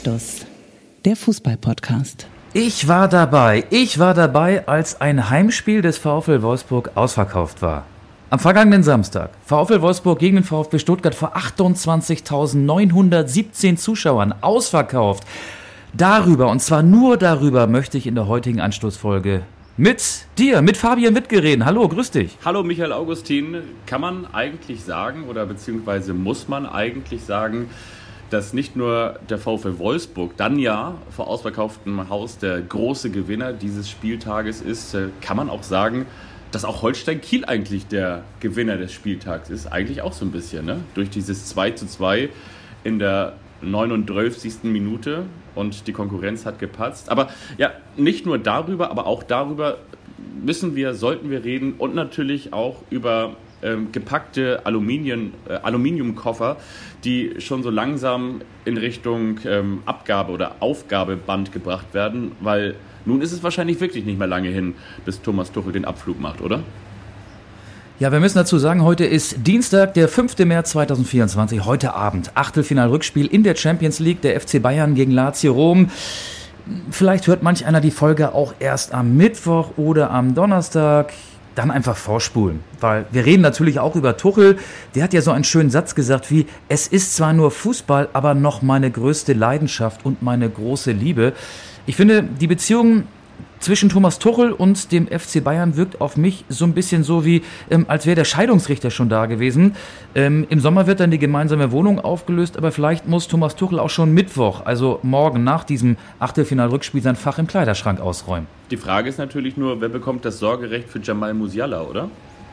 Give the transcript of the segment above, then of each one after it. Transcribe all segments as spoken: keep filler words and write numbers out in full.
Anstoß, der Fußball-Podcast. Ich war dabei, ich war dabei, als ein Heimspiel des VfL Wolfsburg ausverkauft war. Am vergangenen Samstag, VfL Wolfsburg gegen den VfB Stuttgart vor achtundzwanzigtausendneunhundertsiebzehn Zuschauern, ausverkauft. Darüber, und zwar nur darüber, möchte ich in der heutigen Anstoßfolge mit dir, mit Fabian Wittke reden. Hallo, grüß dich. Hallo Michael Augustin. Kann man eigentlich sagen, oder beziehungsweise muss man eigentlich sagen, dass nicht nur der VfL Wolfsburg dann ja vor ausverkauftem Haus der große Gewinner dieses Spieltages ist, kann man auch sagen, dass auch Holstein Kiel eigentlich der Gewinner des Spieltags ist. Eigentlich auch so ein bisschen, ne? Durch dieses zwei zu zwei in der neununddreißigsten Minute und die Konkurrenz hat gepatzt. Aber ja, nicht nur darüber, aber auch darüber müssen wir, sollten wir reden und natürlich auch über ähm, gepackte Aluminium, äh, Aluminiumkoffer, die schon so langsam in Richtung ähm, Abgabe- oder Aufgabeband gebracht werden, weil nun ist es wahrscheinlich wirklich nicht mehr lange hin, bis Thomas Tuchel den Abflug macht, oder? Ja, wir müssen dazu sagen, heute ist Dienstag, der fünfte März zweitausendvierundzwanzig, heute Abend. Achtelfinal-Rückspiel in der Champions League, der F C Bayern gegen Lazio Rom. Vielleicht hört manch einer die Folge auch erst am Mittwoch oder am Donnerstag. Dann einfach vorspulen, weil wir reden natürlich auch über Tuchel. Der hat ja so einen schönen Satz gesagt wie, es ist zwar nur Fußball, aber noch meine größte Leidenschaft und meine große Liebe. Ich finde, die Beziehung zwischen Thomas Tuchel und dem F C Bayern wirkt auf mich so ein bisschen so wie, ähm, als wäre der Scheidungsrichter schon da gewesen. Ähm, Im Sommer wird dann die gemeinsame Wohnung aufgelöst, aber vielleicht muss Thomas Tuchel auch schon Mittwoch, also morgen nach diesem Achtelfinal-Rückspiel, sein Fach im Kleiderschrank ausräumen. Die Frage ist natürlich nur, wer bekommt das Sorgerecht für Jamal Musiala, oder?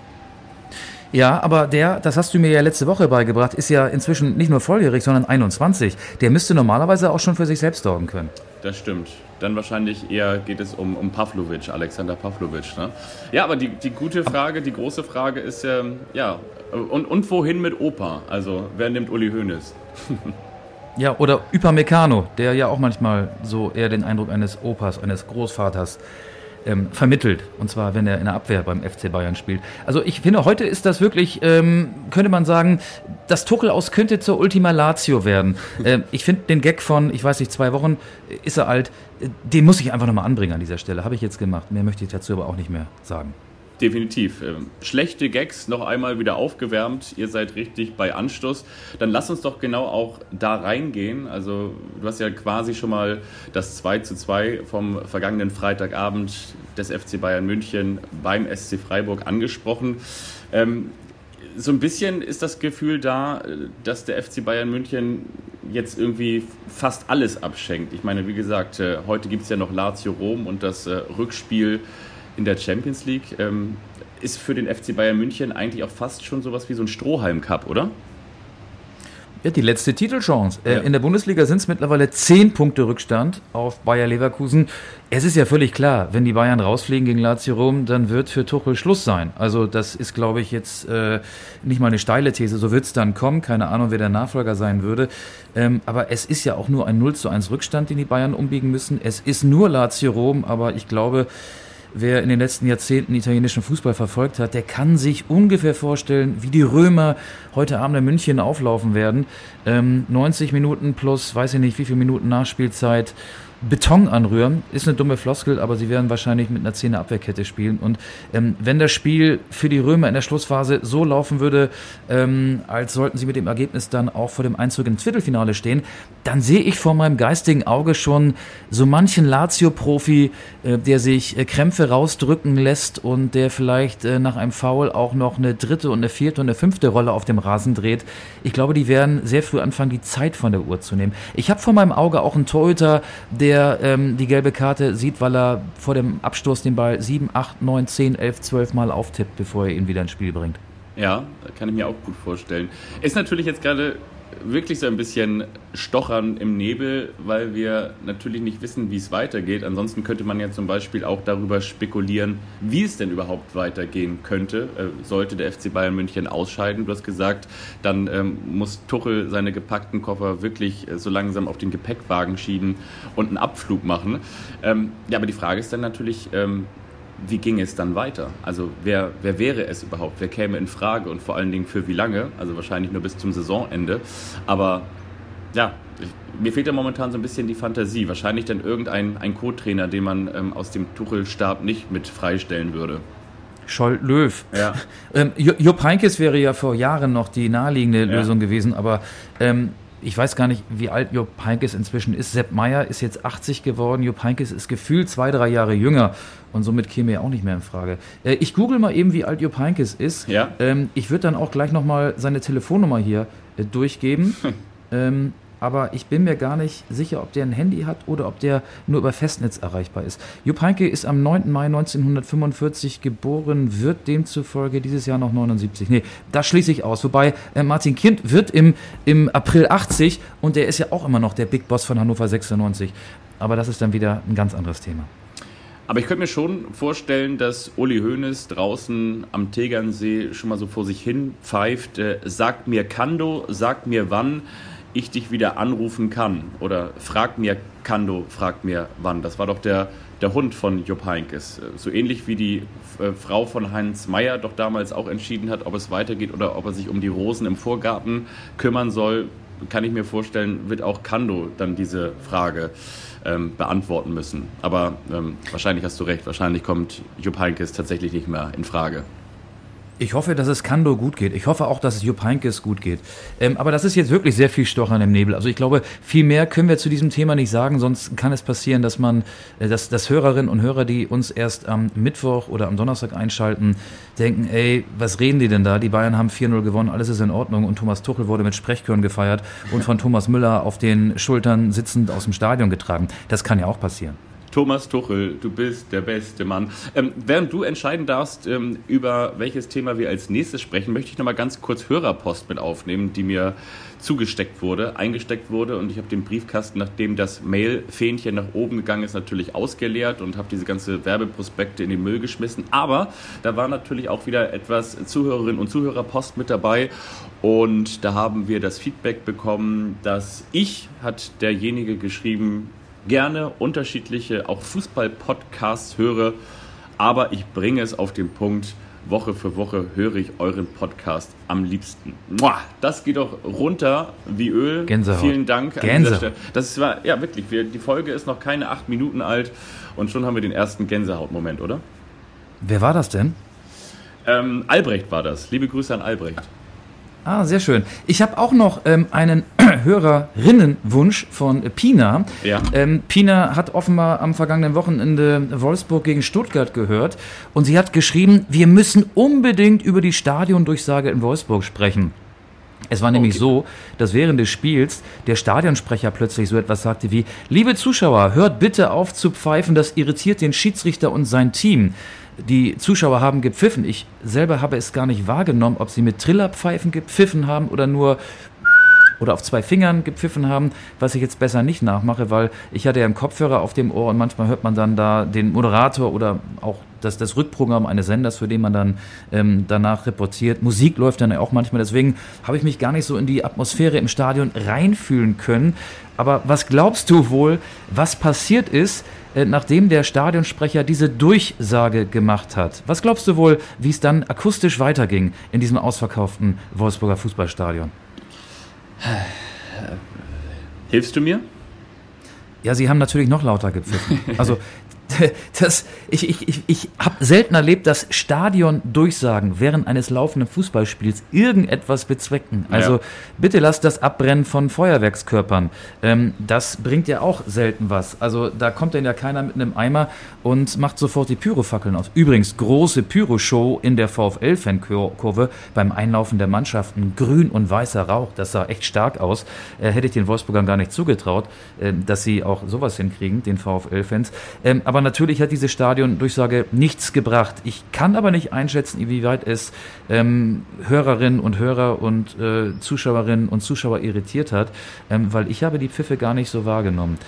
Ja, aber der, das hast du mir ja letzte Woche beigebracht, ist ja inzwischen nicht nur volljährig, sondern einundzwanzig. Der müsste normalerweise auch schon für sich selbst sorgen können. Das stimmt. Dann wahrscheinlich eher geht es um, um Pavlovic, Alexander Pavlovic. Ne? Ja, aber die, die gute Frage, die große Frage ist ähm, ja, und, und wohin mit Opa? Also, wer nimmt Uli Hoeneß? Ja, oder Upamecano, der ja auch manchmal so eher den Eindruck eines Opas, eines Großvaters ähm, vermittelt. Und zwar, wenn er in der Abwehr beim F C Bayern spielt. Also ich finde, heute ist das wirklich, ähm, könnte man sagen, das Tuchel aus könnte zur Ultima Lazio werden. ähm, ich finde den Gag von, ich weiß nicht, zwei Wochen ist er alt, den muss ich einfach nochmal anbringen an dieser Stelle. Habe ich jetzt gemacht. Mehr möchte ich dazu aber auch nicht mehr sagen. Definitiv. Schlechte Gags noch einmal wieder aufgewärmt. Ihr seid richtig bei Anstoß. Dann lasst uns doch genau auch da reingehen. Also du hast ja quasi schon mal das zwei zu zwei vom vergangenen Freitagabend des F C Bayern München beim S C Freiburg angesprochen. Ähm, so ein bisschen ist das Gefühl da, dass der F C Bayern München jetzt irgendwie fast alles abschenkt. Ich meine, wie gesagt, heute gibt es ja noch Lazio Rom und das Rückspiel in der Champions League. Ähm, ist für den F C Bayern München eigentlich auch fast schon sowas wie so ein Strohhalm-Cup, oder? Ja, die letzte Titelchance. Ja. Äh, in der Bundesliga sind es mittlerweile zehn Punkte Rückstand auf Bayer Leverkusen. Es ist ja völlig klar, wenn die Bayern rausfliegen gegen Lazio Rom, dann wird für Tuchel Schluss sein. Also das ist, glaube ich, jetzt äh, nicht mal eine steile These. So wird es dann kommen. Keine Ahnung, wer der Nachfolger sein würde. Ähm, aber es ist ja auch nur ein null zu eins Rückstand, den die Bayern umbiegen müssen. Es ist nur Lazio Rom, aber ich glaube, wer in den letzten Jahrzehnten italienischen Fußball verfolgt hat, der kann sich ungefähr vorstellen, wie die Römer heute Abend in München auflaufen werden. Ähm, neunzig Minuten plus, weiß ich nicht, wie viele Minuten Nachspielzeit, Beton anrühren. Ist eine dumme Floskel, aber sie werden wahrscheinlich mit einer Zehner-Abwehrkette spielen. Und ähm, wenn das Spiel für die Römer in der Schlussphase so laufen würde, ähm, als sollten sie mit dem Ergebnis dann auch vor dem Einzug ins Viertelfinale stehen, dann sehe ich vor meinem geistigen Auge schon so manchen Lazio-Profi, äh, der sich äh, Krämpfe rausdrücken lässt und der vielleicht äh, nach einem Foul auch noch eine dritte und eine vierte und eine fünfte Rolle auf dem Rasen dreht. Ich glaube, die werden sehr früh anfangen, die Zeit von der Uhr zu nehmen. Ich habe vor meinem Auge auch einen Torhüter, der der ähm, die gelbe Karte sieht, weil er vor dem Abstoß den Ball sieben, acht, neun, zehn, elf, zwölf Mal auftippt, bevor er ihn wieder ins Spiel bringt. Ja, kann ich mir auch gut vorstellen. Ist natürlich jetzt gerade wirklich so ein bisschen Stochern im Nebel, weil wir natürlich nicht wissen, wie es weitergeht. Ansonsten könnte man ja zum Beispiel auch darüber spekulieren, wie es denn überhaupt weitergehen könnte, äh, sollte der F C Bayern München ausscheiden. Du hast gesagt, dann ähm, muss Tuchel seine gepackten Koffer wirklich äh, so langsam auf den Gepäckwagen schieben und einen Abflug machen. Ähm, ja, aber die Frage ist dann natürlich, ähm, wie ging es dann weiter? Also wer, wer wäre es überhaupt? Wer käme in Frage und vor allen Dingen für wie lange? Also wahrscheinlich nur bis zum Saisonende. Aber Ja, ich, mir fehlt ja momentan so ein bisschen die Fantasie. Wahrscheinlich dann irgendein ein Co-Trainer, den man ähm, aus dem Tuchel-Stab nicht mit freistellen würde. Scholl-Löw. Ja. ähm, Jupp Heynckes wäre ja vor Jahren noch die naheliegende Ja. Lösung gewesen, aber ähm, ich weiß gar nicht, wie alt Jupp Heynckes inzwischen ist. Sepp Maier ist jetzt achtzig geworden. Jupp Heynckes ist gefühlt zwei, drei Jahre jünger und somit käme er auch nicht mehr in Frage. Äh, ich google mal eben, wie alt Jupp Heynckes ist. Ja. Ähm, ich würde dann auch gleich nochmal seine Telefonnummer hier äh, durchgeben. ähm, aber ich bin mir gar nicht sicher, ob der ein Handy hat oder ob der nur über Festnetz erreichbar ist. Jupp Heynckes ist am neunten Mai neunzehnhundertfünfundvierzig geboren, wird demzufolge dieses Jahr noch neunundsiebzig. Nee, das schließe ich aus. Wobei äh, Martin Kind wird im, im April achtzig und der ist ja auch immer noch der Big Boss von Hannover sechsundneunzig. Aber das ist dann wieder ein ganz anderes Thema. Aber ich könnte mir schon vorstellen, dass Uli Hoeneß draußen am Tegernsee schon mal so vor sich hin pfeift. Äh, sagt mir Kando, sagt mir wann ich dich wieder anrufen kann. Oder frag mir Kando, frag mir wann. Das war doch der, der Hund von Jupp Heynckes. So ähnlich wie die äh, Frau von Heinz Meier doch damals auch entschieden hat, ob es weitergeht oder ob er sich um die Rosen im Vorgarten kümmern soll, kann ich mir vorstellen, wird auch Kando dann diese Frage ähm, beantworten müssen. Aber ähm, wahrscheinlich hast du recht, wahrscheinlich kommt Jupp Heynckes tatsächlich nicht mehr in Frage. Ich hoffe, dass es Kando gut geht. Ich hoffe auch, dass es Jupp Heynckes gut geht. Ähm, aber das ist jetzt wirklich sehr viel Stochern im Nebel. Also ich glaube, viel mehr können wir zu diesem Thema nicht sagen. Sonst kann es passieren, dass man, äh, dass, dass Hörerinnen und Hörer, die uns erst am Mittwoch oder am Donnerstag einschalten, denken, ey, was reden die denn da? Die Bayern haben vier null gewonnen, alles ist in Ordnung. Und Thomas Tuchel wurde mit Sprechchören gefeiert und von Thomas Müller auf den Schultern sitzend aus dem Stadion getragen. Das kann ja auch passieren. Thomas Tuchel, du bist der beste Mann. Ähm, während du entscheiden darfst, ähm, über welches Thema wir als nächstes sprechen, möchte ich noch mal ganz kurz Hörerpost mit aufnehmen, die mir zugesteckt wurde, eingesteckt wurde. Und ich habe den Briefkasten, nachdem das Mail-Fähnchen nach oben gegangen ist, natürlich ausgeleert und habe diese ganze Werbeprospekte in den Müll geschmissen. Aber da war natürlich auch wieder etwas Zuhörerinnen und Zuhörerpost mit dabei. Und da haben wir das Feedback bekommen, dass ich, hat derjenige geschrieben, gerne unterschiedliche, auch Fußball-Podcasts höre, aber ich bringe es auf den Punkt, Woche für Woche höre ich euren Podcast am liebsten. Muah, das geht doch runter wie Öl. Gänsehaut. Vielen Dank. An Gänsehaut. dieser Stelle. Das war, ja wirklich, wir, die Folge ist noch keine acht Minuten alt und schon haben wir den ersten Gänsehaut-Moment, oder? Wer war das denn? Ähm, Albrecht war das. Liebe Grüße an Albrecht. Ah, sehr schön. Ich habe auch noch ähm, einen Hörerinnenwunsch von äh, Pina. Ja. Ähm, Pina hat offenbar am vergangenen Wochenende Wolfsburg gegen Stuttgart gehört und sie hat geschrieben, wir müssen unbedingt über die Stadiondurchsage in Wolfsburg sprechen. Es war nämlich Okay. so, dass während des Spiels der Stadionsprecher plötzlich so etwas sagte wie, liebe Zuschauer, hört bitte auf zu pfeifen, das irritiert den Schiedsrichter und sein Team. Die Zuschauer haben gepfiffen. Ich selber habe es gar nicht wahrgenommen, ob sie mit Trillerpfeifen gepfiffen haben oder nur oder auf zwei Fingern gepfiffen haben, was ich jetzt besser nicht nachmache, weil ich hatte ja einen Kopfhörer auf dem Ohr und manchmal hört man dann da den Moderator oder auch das, das Rückprogramm eines Senders, für den man dann ähm, danach reportiert. Musik läuft dann ja auch manchmal, deswegen habe ich mich gar nicht so in die Atmosphäre im Stadion reinfühlen können. Aber was glaubst du wohl, was passiert ist, äh, nachdem der Stadionsprecher diese Durchsage gemacht hat? Was glaubst du wohl, wie es dann akustisch weiterging in diesem ausverkauften Wolfsburger Fußballstadion? Hilfst du mir? Ja, sie haben natürlich noch lauter gepfiffen. Also das, ich, ich, ich, ich habe selten erlebt, dass Stadion-Durchsagen während eines laufenden Fußballspiels irgendetwas bezwecken. Also Ja. bitte lasst das Abbrennen von Feuerwerkskörpern. Ähm, das bringt ja auch selten was. Also da kommt dann ja keiner mit einem Eimer und macht sofort die Pyrofackeln aus. Übrigens, große Pyroshow in der VfL-Fankurve beim Einlaufen der Mannschaften. Grün und weißer Rauch, das sah echt stark aus. Äh, hätte ich den Wolfsburgern gar nicht zugetraut, äh, dass sie auch sowas hinkriegen, den VfL-Fans. Ähm, aber natürlich hat diese Stadion-Durchsage nichts gebracht. Ich kann aber nicht einschätzen, inwieweit es ähm, Hörerinnen und Hörer und äh, Zuschauerinnen und Zuschauer irritiert hat, ähm, weil ich habe die Pfiffe gar nicht so wahrgenommen.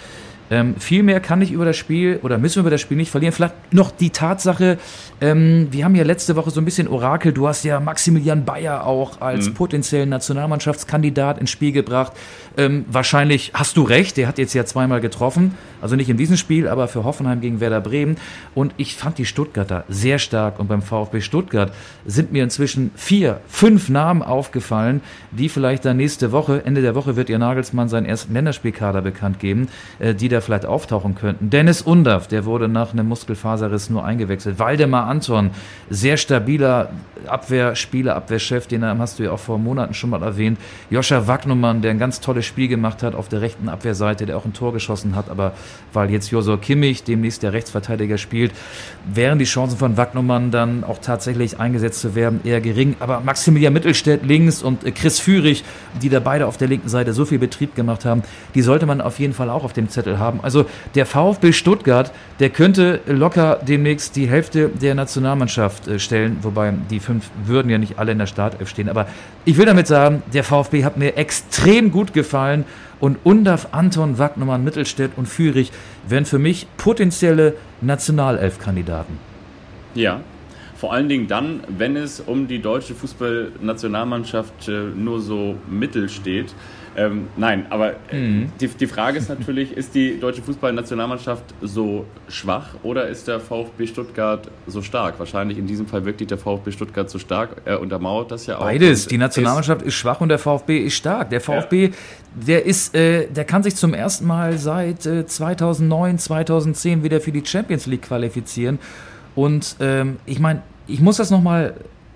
Ähm, viel mehr kann ich über das Spiel oder müssen wir über das Spiel nicht verlieren. Vielleicht noch die Tatsache, ähm, wir haben ja letzte Woche so ein bisschen Orakel, du hast ja Maximilian Bayer auch als mhm. potenziellen Nationalmannschaftskandidat ins Spiel gebracht. Ähm, wahrscheinlich hast du recht, der hat jetzt ja zweimal getroffen, also nicht in diesem Spiel, aber für Hoffenheim gegen Werder Bremen. Und ich fand die Stuttgarter sehr stark und beim VfB Stuttgart sind mir inzwischen vier, fünf Namen aufgefallen, die vielleicht dann nächste Woche, Ende der Woche wird ihr Nagelsmann seinen ersten Länderspielkader bekannt geben, äh, die da vielleicht auftauchen könnten. Dennis Undaff, der wurde nach einem Muskelfaserriss nur eingewechselt. Waldemar Anton, sehr stabiler Abwehrspieler, Abwehrchef, den hast du ja auch vor Monaten schon mal erwähnt. Joscha Wagnumann, der ein ganz tolles Spiel gemacht hat auf der rechten Abwehrseite, der auch ein Tor geschossen hat, aber weil jetzt Josua Kimmich demnächst der Rechtsverteidiger spielt, wären die Chancen von Wagnumann dann auch tatsächlich eingesetzt zu werden eher gering. Aber Maximilian Mittelstädt links und Chris Führig, die da beide auf der linken Seite so viel Betrieb gemacht haben, die sollte man auf jeden Fall auch auf dem Zettel haben. Also der VfB Stuttgart, der könnte locker demnächst die Hälfte der Nationalmannschaft stellen, wobei die fünf würden ja nicht alle in der Startelf stehen. Aber ich will damit sagen, der VfB hat mir extrem gut gefallen und Undaff, Anton, Wagnumann, Mittelstädt und Führig wären für mich potenzielle Nationalelf-Kandidaten. Ja, vor allen Dingen dann, wenn es um die deutsche Fußballnationalmannschaft äh, nur so mittel steht. Ähm, nein, aber äh, mhm. die, die Frage ist natürlich, ist die deutsche Fußballnationalmannschaft so schwach oder ist der VfB Stuttgart so stark? Wahrscheinlich in diesem Fall wirklich der VfB Stuttgart so stark, er untermauert das ja auch. Beides, die Nationalmannschaft ist, ist schwach und der VfB ist stark. Der VfB, ja. der ist, äh, der kann sich zum ersten Mal seit äh, zweitausendneun, zweitausendzehn wieder für die Champions League qualifizieren. Und ähm, ich meine, ich muss das nochmal,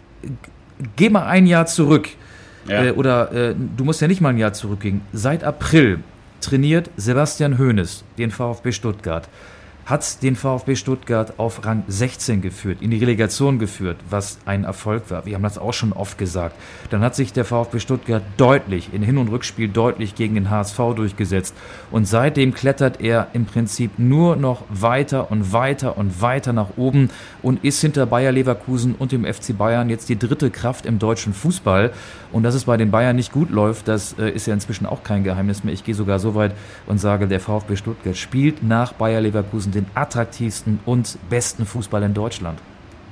geh mal ein Jahr zurück. Ja. Äh, oder äh, du musst ja nicht mal ein Jahr zurückgehen. Seit April trainiert Sebastian Hoeneß den VfB Stuttgart. Hat den VfB Stuttgart auf Rang sechzehn geführt, in die Relegation geführt, was ein Erfolg war. Wir haben das auch schon oft gesagt. Dann hat sich der VfB Stuttgart deutlich, in Hin- und Rückspiel deutlich gegen den H S V durchgesetzt. Und seitdem klettert er im Prinzip nur noch weiter und weiter und weiter nach oben und ist hinter Bayer Leverkusen und dem F C Bayern jetzt die dritte Kraft im deutschen Fußball. Und dass es bei den Bayern nicht gut läuft, das äh, ist ja inzwischen auch kein Geheimnis mehr. Ich gehe sogar so weit und sage, der VfB Stuttgart spielt nach Bayer Leverkusen den attraktivsten und besten Fußball in Deutschland.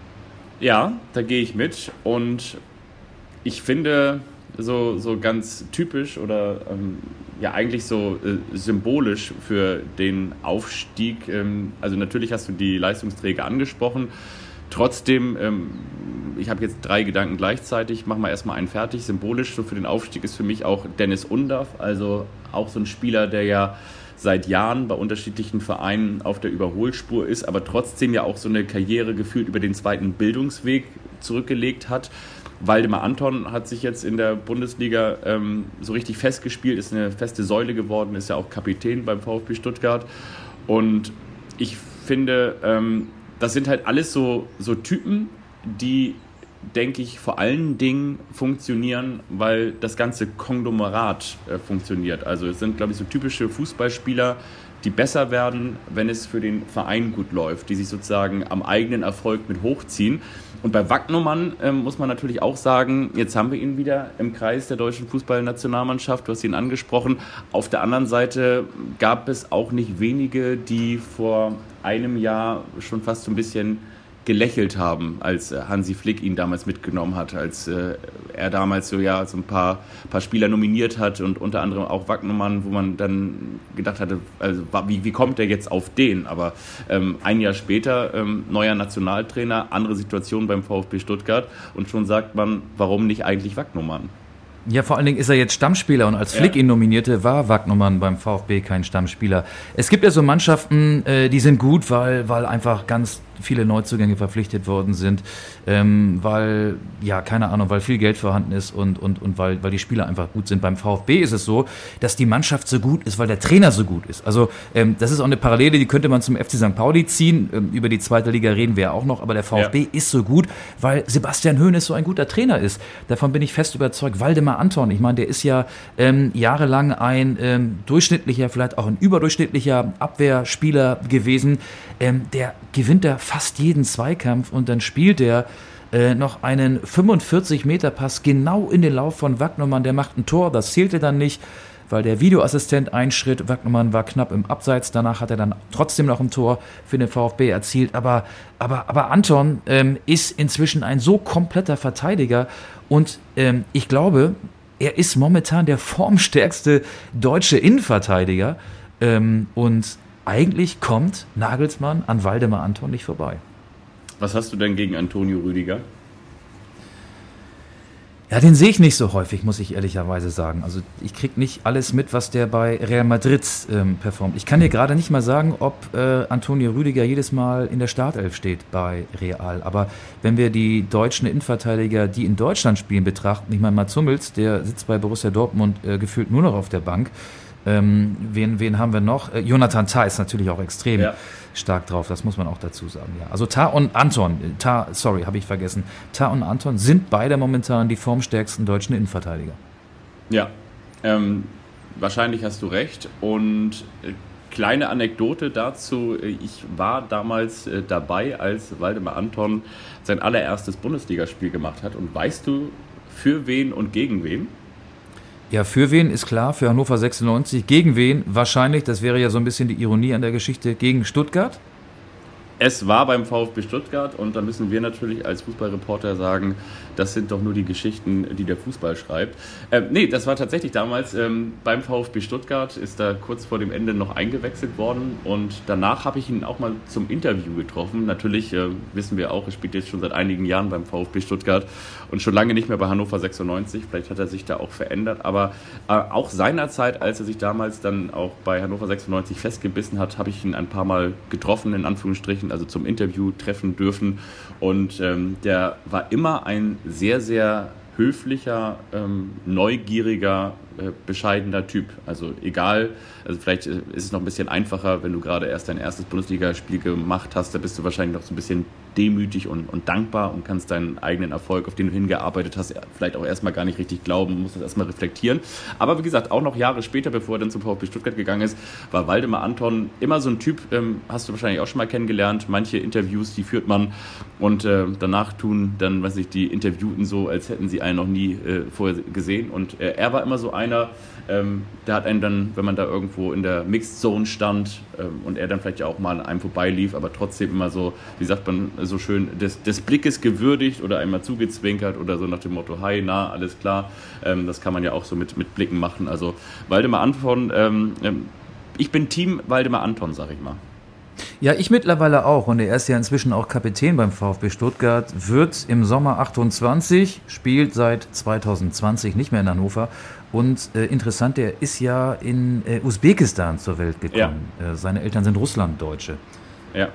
Ja, da gehe ich mit und ich finde so, so ganz typisch oder ähm, ja eigentlich so äh, symbolisch für den Aufstieg, ähm, also natürlich hast du die Leistungsträger angesprochen, trotzdem, ähm, ich habe jetzt drei Gedanken gleichzeitig, mach mal erstmal einen fertig. Symbolisch so für den Aufstieg ist für mich auch Dennis Undaff, also auch so ein Spieler, der ja seit Jahren bei unterschiedlichen Vereinen auf der Überholspur ist, aber trotzdem ja auch so eine Karriere gefühlt über den zweiten Bildungsweg zurückgelegt hat. Waldemar Anton hat sich jetzt in der Bundesliga ähm, so richtig festgespielt, ist eine feste Säule geworden, ist ja auch Kapitän beim VfB Stuttgart. Und ich finde, ähm, das sind halt alles so, so Typen, die, denke ich, vor allen Dingen funktionieren, weil das ganze Konglomerat äh, funktioniert. Also es sind, glaube ich, so typische Fußballspieler, die besser werden, wenn es für den Verein gut läuft, die sich sozusagen am eigenen Erfolg mit hochziehen. Und bei Wagnumann ähm, muss man natürlich auch sagen, jetzt haben wir ihn wieder im Kreis der deutschen Fußballnationalmannschaft, du hast ihn angesprochen. Auf der anderen Seite gab es auch nicht wenige, die vor einem Jahr schon fast so ein bisschen gelächelt haben, als Hansi Flick ihn damals mitgenommen hat, als äh, er damals so ja so ein paar, paar Spieler nominiert hat und unter anderem auch Wagnumann, wo man dann gedacht hatte, also wie, wie kommt der jetzt auf den? Aber ähm, ein Jahr später ähm, neuer Nationaltrainer, andere Situation beim VfB Stuttgart und schon sagt man, warum nicht eigentlich Wagnumann? Ja, vor allen Dingen ist er jetzt Stammspieler und als Flick ja. ihn nominierte, war Wagnumann beim VfB kein Stammspieler. Es gibt ja so Mannschaften, äh, die sind gut, weil, weil einfach ganz viele Neuzugänge verpflichtet worden sind, ähm, weil, ja, keine Ahnung, weil viel Geld vorhanden ist und, und, und weil, weil die Spieler einfach gut sind. Beim VfB ist es so, dass die Mannschaft so gut ist, weil der Trainer so gut ist. Also ähm, das ist auch eine Parallele, die könnte man zum F C Sankt Pauli ziehen. Ähm, über die zweite Liga reden wir ja auch noch, aber der VfB ja. ist so gut, weil Sebastian Hoeneß so ein guter Trainer ist. Davon bin ich fest überzeugt. Waldemar Anton, ich meine, der ist ja ähm, jahrelang ein ähm, durchschnittlicher, vielleicht auch ein überdurchschnittlicher Abwehrspieler gewesen. Ähm, der gewinnt da fast jeden Zweikampf und dann spielt er äh, noch einen fünfundvierzig Meter Pass genau in den Lauf von Wagnumann, der macht ein Tor, das zählte dann nicht. weil der Videoassistent einschritt. Wagnermann war knapp im Abseits, danach hat er dann trotzdem noch ein Tor für den VfB erzielt. Aber, aber, aber Anton ähm, ist inzwischen ein so kompletter Verteidiger und ähm, ich glaube, er ist momentan der formstärkste deutsche Innenverteidiger ähm, und eigentlich kommt Nagelsmann an Waldemar Anton nicht vorbei. Was hast du denn gegen Antonio Rüdiger? Ja, den sehe ich nicht so häufig, muss ich ehrlicherweise sagen. Also ich kriege nicht alles mit, was der bei Real Madrid ähm, performt. Ich kann dir gerade nicht mal sagen, ob äh, Antonio Rüdiger jedes Mal in der Startelf steht bei Real. Aber wenn wir die deutschen Innenverteidiger, die in Deutschland spielen, betrachten, ich meine, Mats Hummels, der sitzt bei Borussia Dortmund äh, gefühlt nur noch auf der Bank. Ähm, wen, wen haben wir noch? Äh, Jonathan Tah ist natürlich auch extrem ja. stark drauf, das muss man auch dazu sagen. Ja. Also Tah und Anton, Tah, sorry, habe ich vergessen, Tah und Anton sind beide momentan die formstärksten deutschen Innenverteidiger. Ja, ähm, wahrscheinlich hast du recht. Und äh, kleine Anekdote dazu, ich war damals äh, dabei, als Waldemar Anton sein allererstes Bundesligaspiel gemacht hat. Und weißt du, für wen und gegen wen? Ja, für wen ist klar, für Hannover sechsundneunzig. Gegen wen? Wahrscheinlich, das wäre ja so ein bisschen die Ironie an der Geschichte, gegen Stuttgart. Es war beim VfB Stuttgart und da müssen wir natürlich als Fußballreporter sagen, das sind doch nur die Geschichten, die der Fußball schreibt. Ähm, nee, das war tatsächlich damals ähm, beim VfB Stuttgart, ist da kurz vor dem Ende noch eingewechselt worden und danach habe ich ihn auch mal zum Interview getroffen. Natürlich äh, wissen wir auch, er spielt jetzt schon seit einigen Jahren beim VfB Stuttgart und schon lange nicht mehr bei Hannover sechsundneunzig. Vielleicht hat er sich da auch verändert, aber äh, auch seinerzeit, als er sich damals dann auch bei Hannover sechsundneunzig festgebissen hat, habe ich ihn ein paar Mal getroffen, in Anführungsstrichen, also zum Interview treffen dürfen und ähm, der war immer ein sehr, sehr höflicher, ähm, neugieriger, äh, bescheidener Typ. Also egal, also vielleicht ist es noch ein bisschen einfacher, wenn du gerade erst dein erstes Bundesligaspiel gemacht hast, da bist du wahrscheinlich noch so ein bisschen demütig und, und dankbar und kannst deinen eigenen Erfolg, auf den du hingearbeitet hast, vielleicht auch erstmal gar nicht richtig glauben, musst das erstmal reflektieren. Aber wie gesagt, auch noch Jahre später, bevor er dann zum VfB Stuttgart gegangen ist, war Waldemar Anton immer so ein Typ, ähm, hast du wahrscheinlich auch schon mal kennengelernt, manche Interviews, die führt man und äh, danach tun dann, weiß ich, die Interviewten so, als hätten sie einen noch nie äh, vorher gesehen und äh, er war immer so einer, ähm, der hat einen dann, wenn man da irgendwo in der Mixed Zone stand ähm, und er dann vielleicht ja auch mal an einem vorbeilief, aber trotzdem immer so, wie sagt man so schön, des, des Blickes gewürdigt oder einmal zugezwinkert oder so nach dem Motto, hi, na, alles klar, ähm, das kann man ja auch so mit, mit Blicken machen. Also Waldemar Anton, ähm, ich bin Team Waldemar Anton, sag ich mal. Ja, ich mittlerweile auch und er ist ja inzwischen auch Kapitän beim VfB Stuttgart, wird im Sommer achtundzwanzig, spielt seit zweitausendzwanzig nicht mehr in Hannover und äh, interessant, er ist ja in äh, Usbekistan zur Welt gekommen. Ja. Äh, seine Eltern sind Russlanddeutsche. Ja.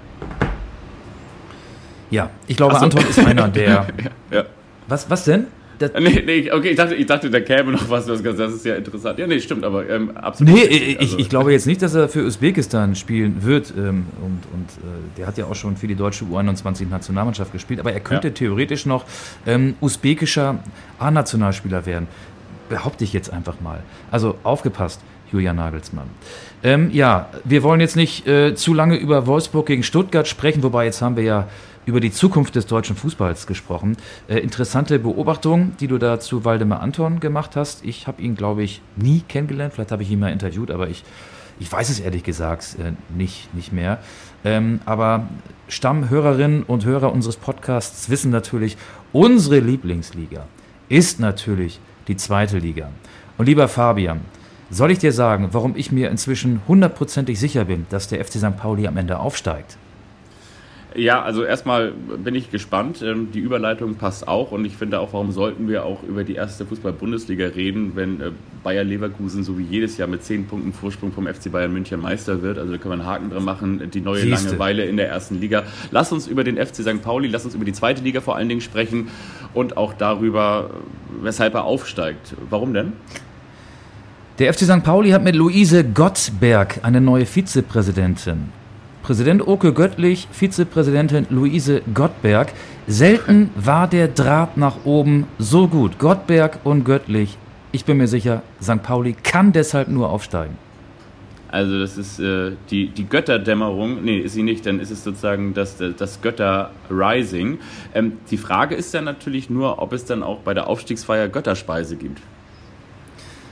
Ja, ich glaube, so. Anton ist einer der... ja, ja. Was, was denn? Das nee, nee, okay, ich dachte, ich dachte, da käme noch was, das ist ja interessant. Ja, nee, stimmt, aber ähm, absolut. Nee, ich, also. ich glaube jetzt nicht, dass er für Usbekistan spielen wird ähm, und, und äh, der hat ja auch schon für die deutsche U einundzwanzig-Nationalmannschaft gespielt, aber er könnte ja. theoretisch noch ähm, usbekischer A-Nationalspieler werden. Behaupte ich jetzt einfach mal. Also aufgepasst, Julian Nagelsmann. Ähm, ja, wir wollen jetzt nicht äh, zu lange über Wolfsburg gegen Stuttgart sprechen, wobei jetzt haben wir ja über die Zukunft des deutschen Fußballs gesprochen. Äh, interessante Beobachtung, die du da zu Waldemar Anton gemacht hast. Ich habe ihn, glaube ich, nie kennengelernt. Vielleicht habe ich ihn mal interviewt, aber ich, ich weiß es ehrlich gesagt äh, nicht, nicht mehr. Ähm, aber Stammhörerinnen und Hörer unseres Podcasts wissen natürlich, unsere Lieblingsliga ist natürlich die zweite Liga. Und lieber Fabian, soll ich dir sagen, warum ich mir inzwischen hundertprozentig sicher bin, dass der F C Sankt Pauli am Ende aufsteigt? Ja, also erstmal bin ich gespannt. Die Überleitung passt auch und ich finde auch, warum sollten wir auch über die erste Fußball-Bundesliga reden, wenn Bayer Leverkusen so wie jedes Jahr mit zehn Punkten Vorsprung vom F C Bayern München Meister wird. Also da können wir einen Haken dran machen, die neue Siehste. Langeweile in der ersten Liga. Lass uns über den F C Sankt Pauli, lass uns über die zweite Liga vor allen Dingen sprechen und auch darüber, weshalb er aufsteigt. Warum denn? Der F C Sankt Pauli hat mit Luise Gottberg eine neue Vizepräsidentin. Präsident Oke Göttlich, Vizepräsidentin Luise Gottberg. Selten war der Draht nach oben so gut. Gottberg und Göttlich, ich bin mir sicher, Sankt Pauli kann deshalb nur aufsteigen. Also das ist äh, die, die Götterdämmerung, nee, ist sie nicht, dann ist es sozusagen das, das Götter-Rising. Ähm, die Frage ist dann natürlich nur, ob es dann auch bei der Aufstiegsfeier Götterspeise gibt.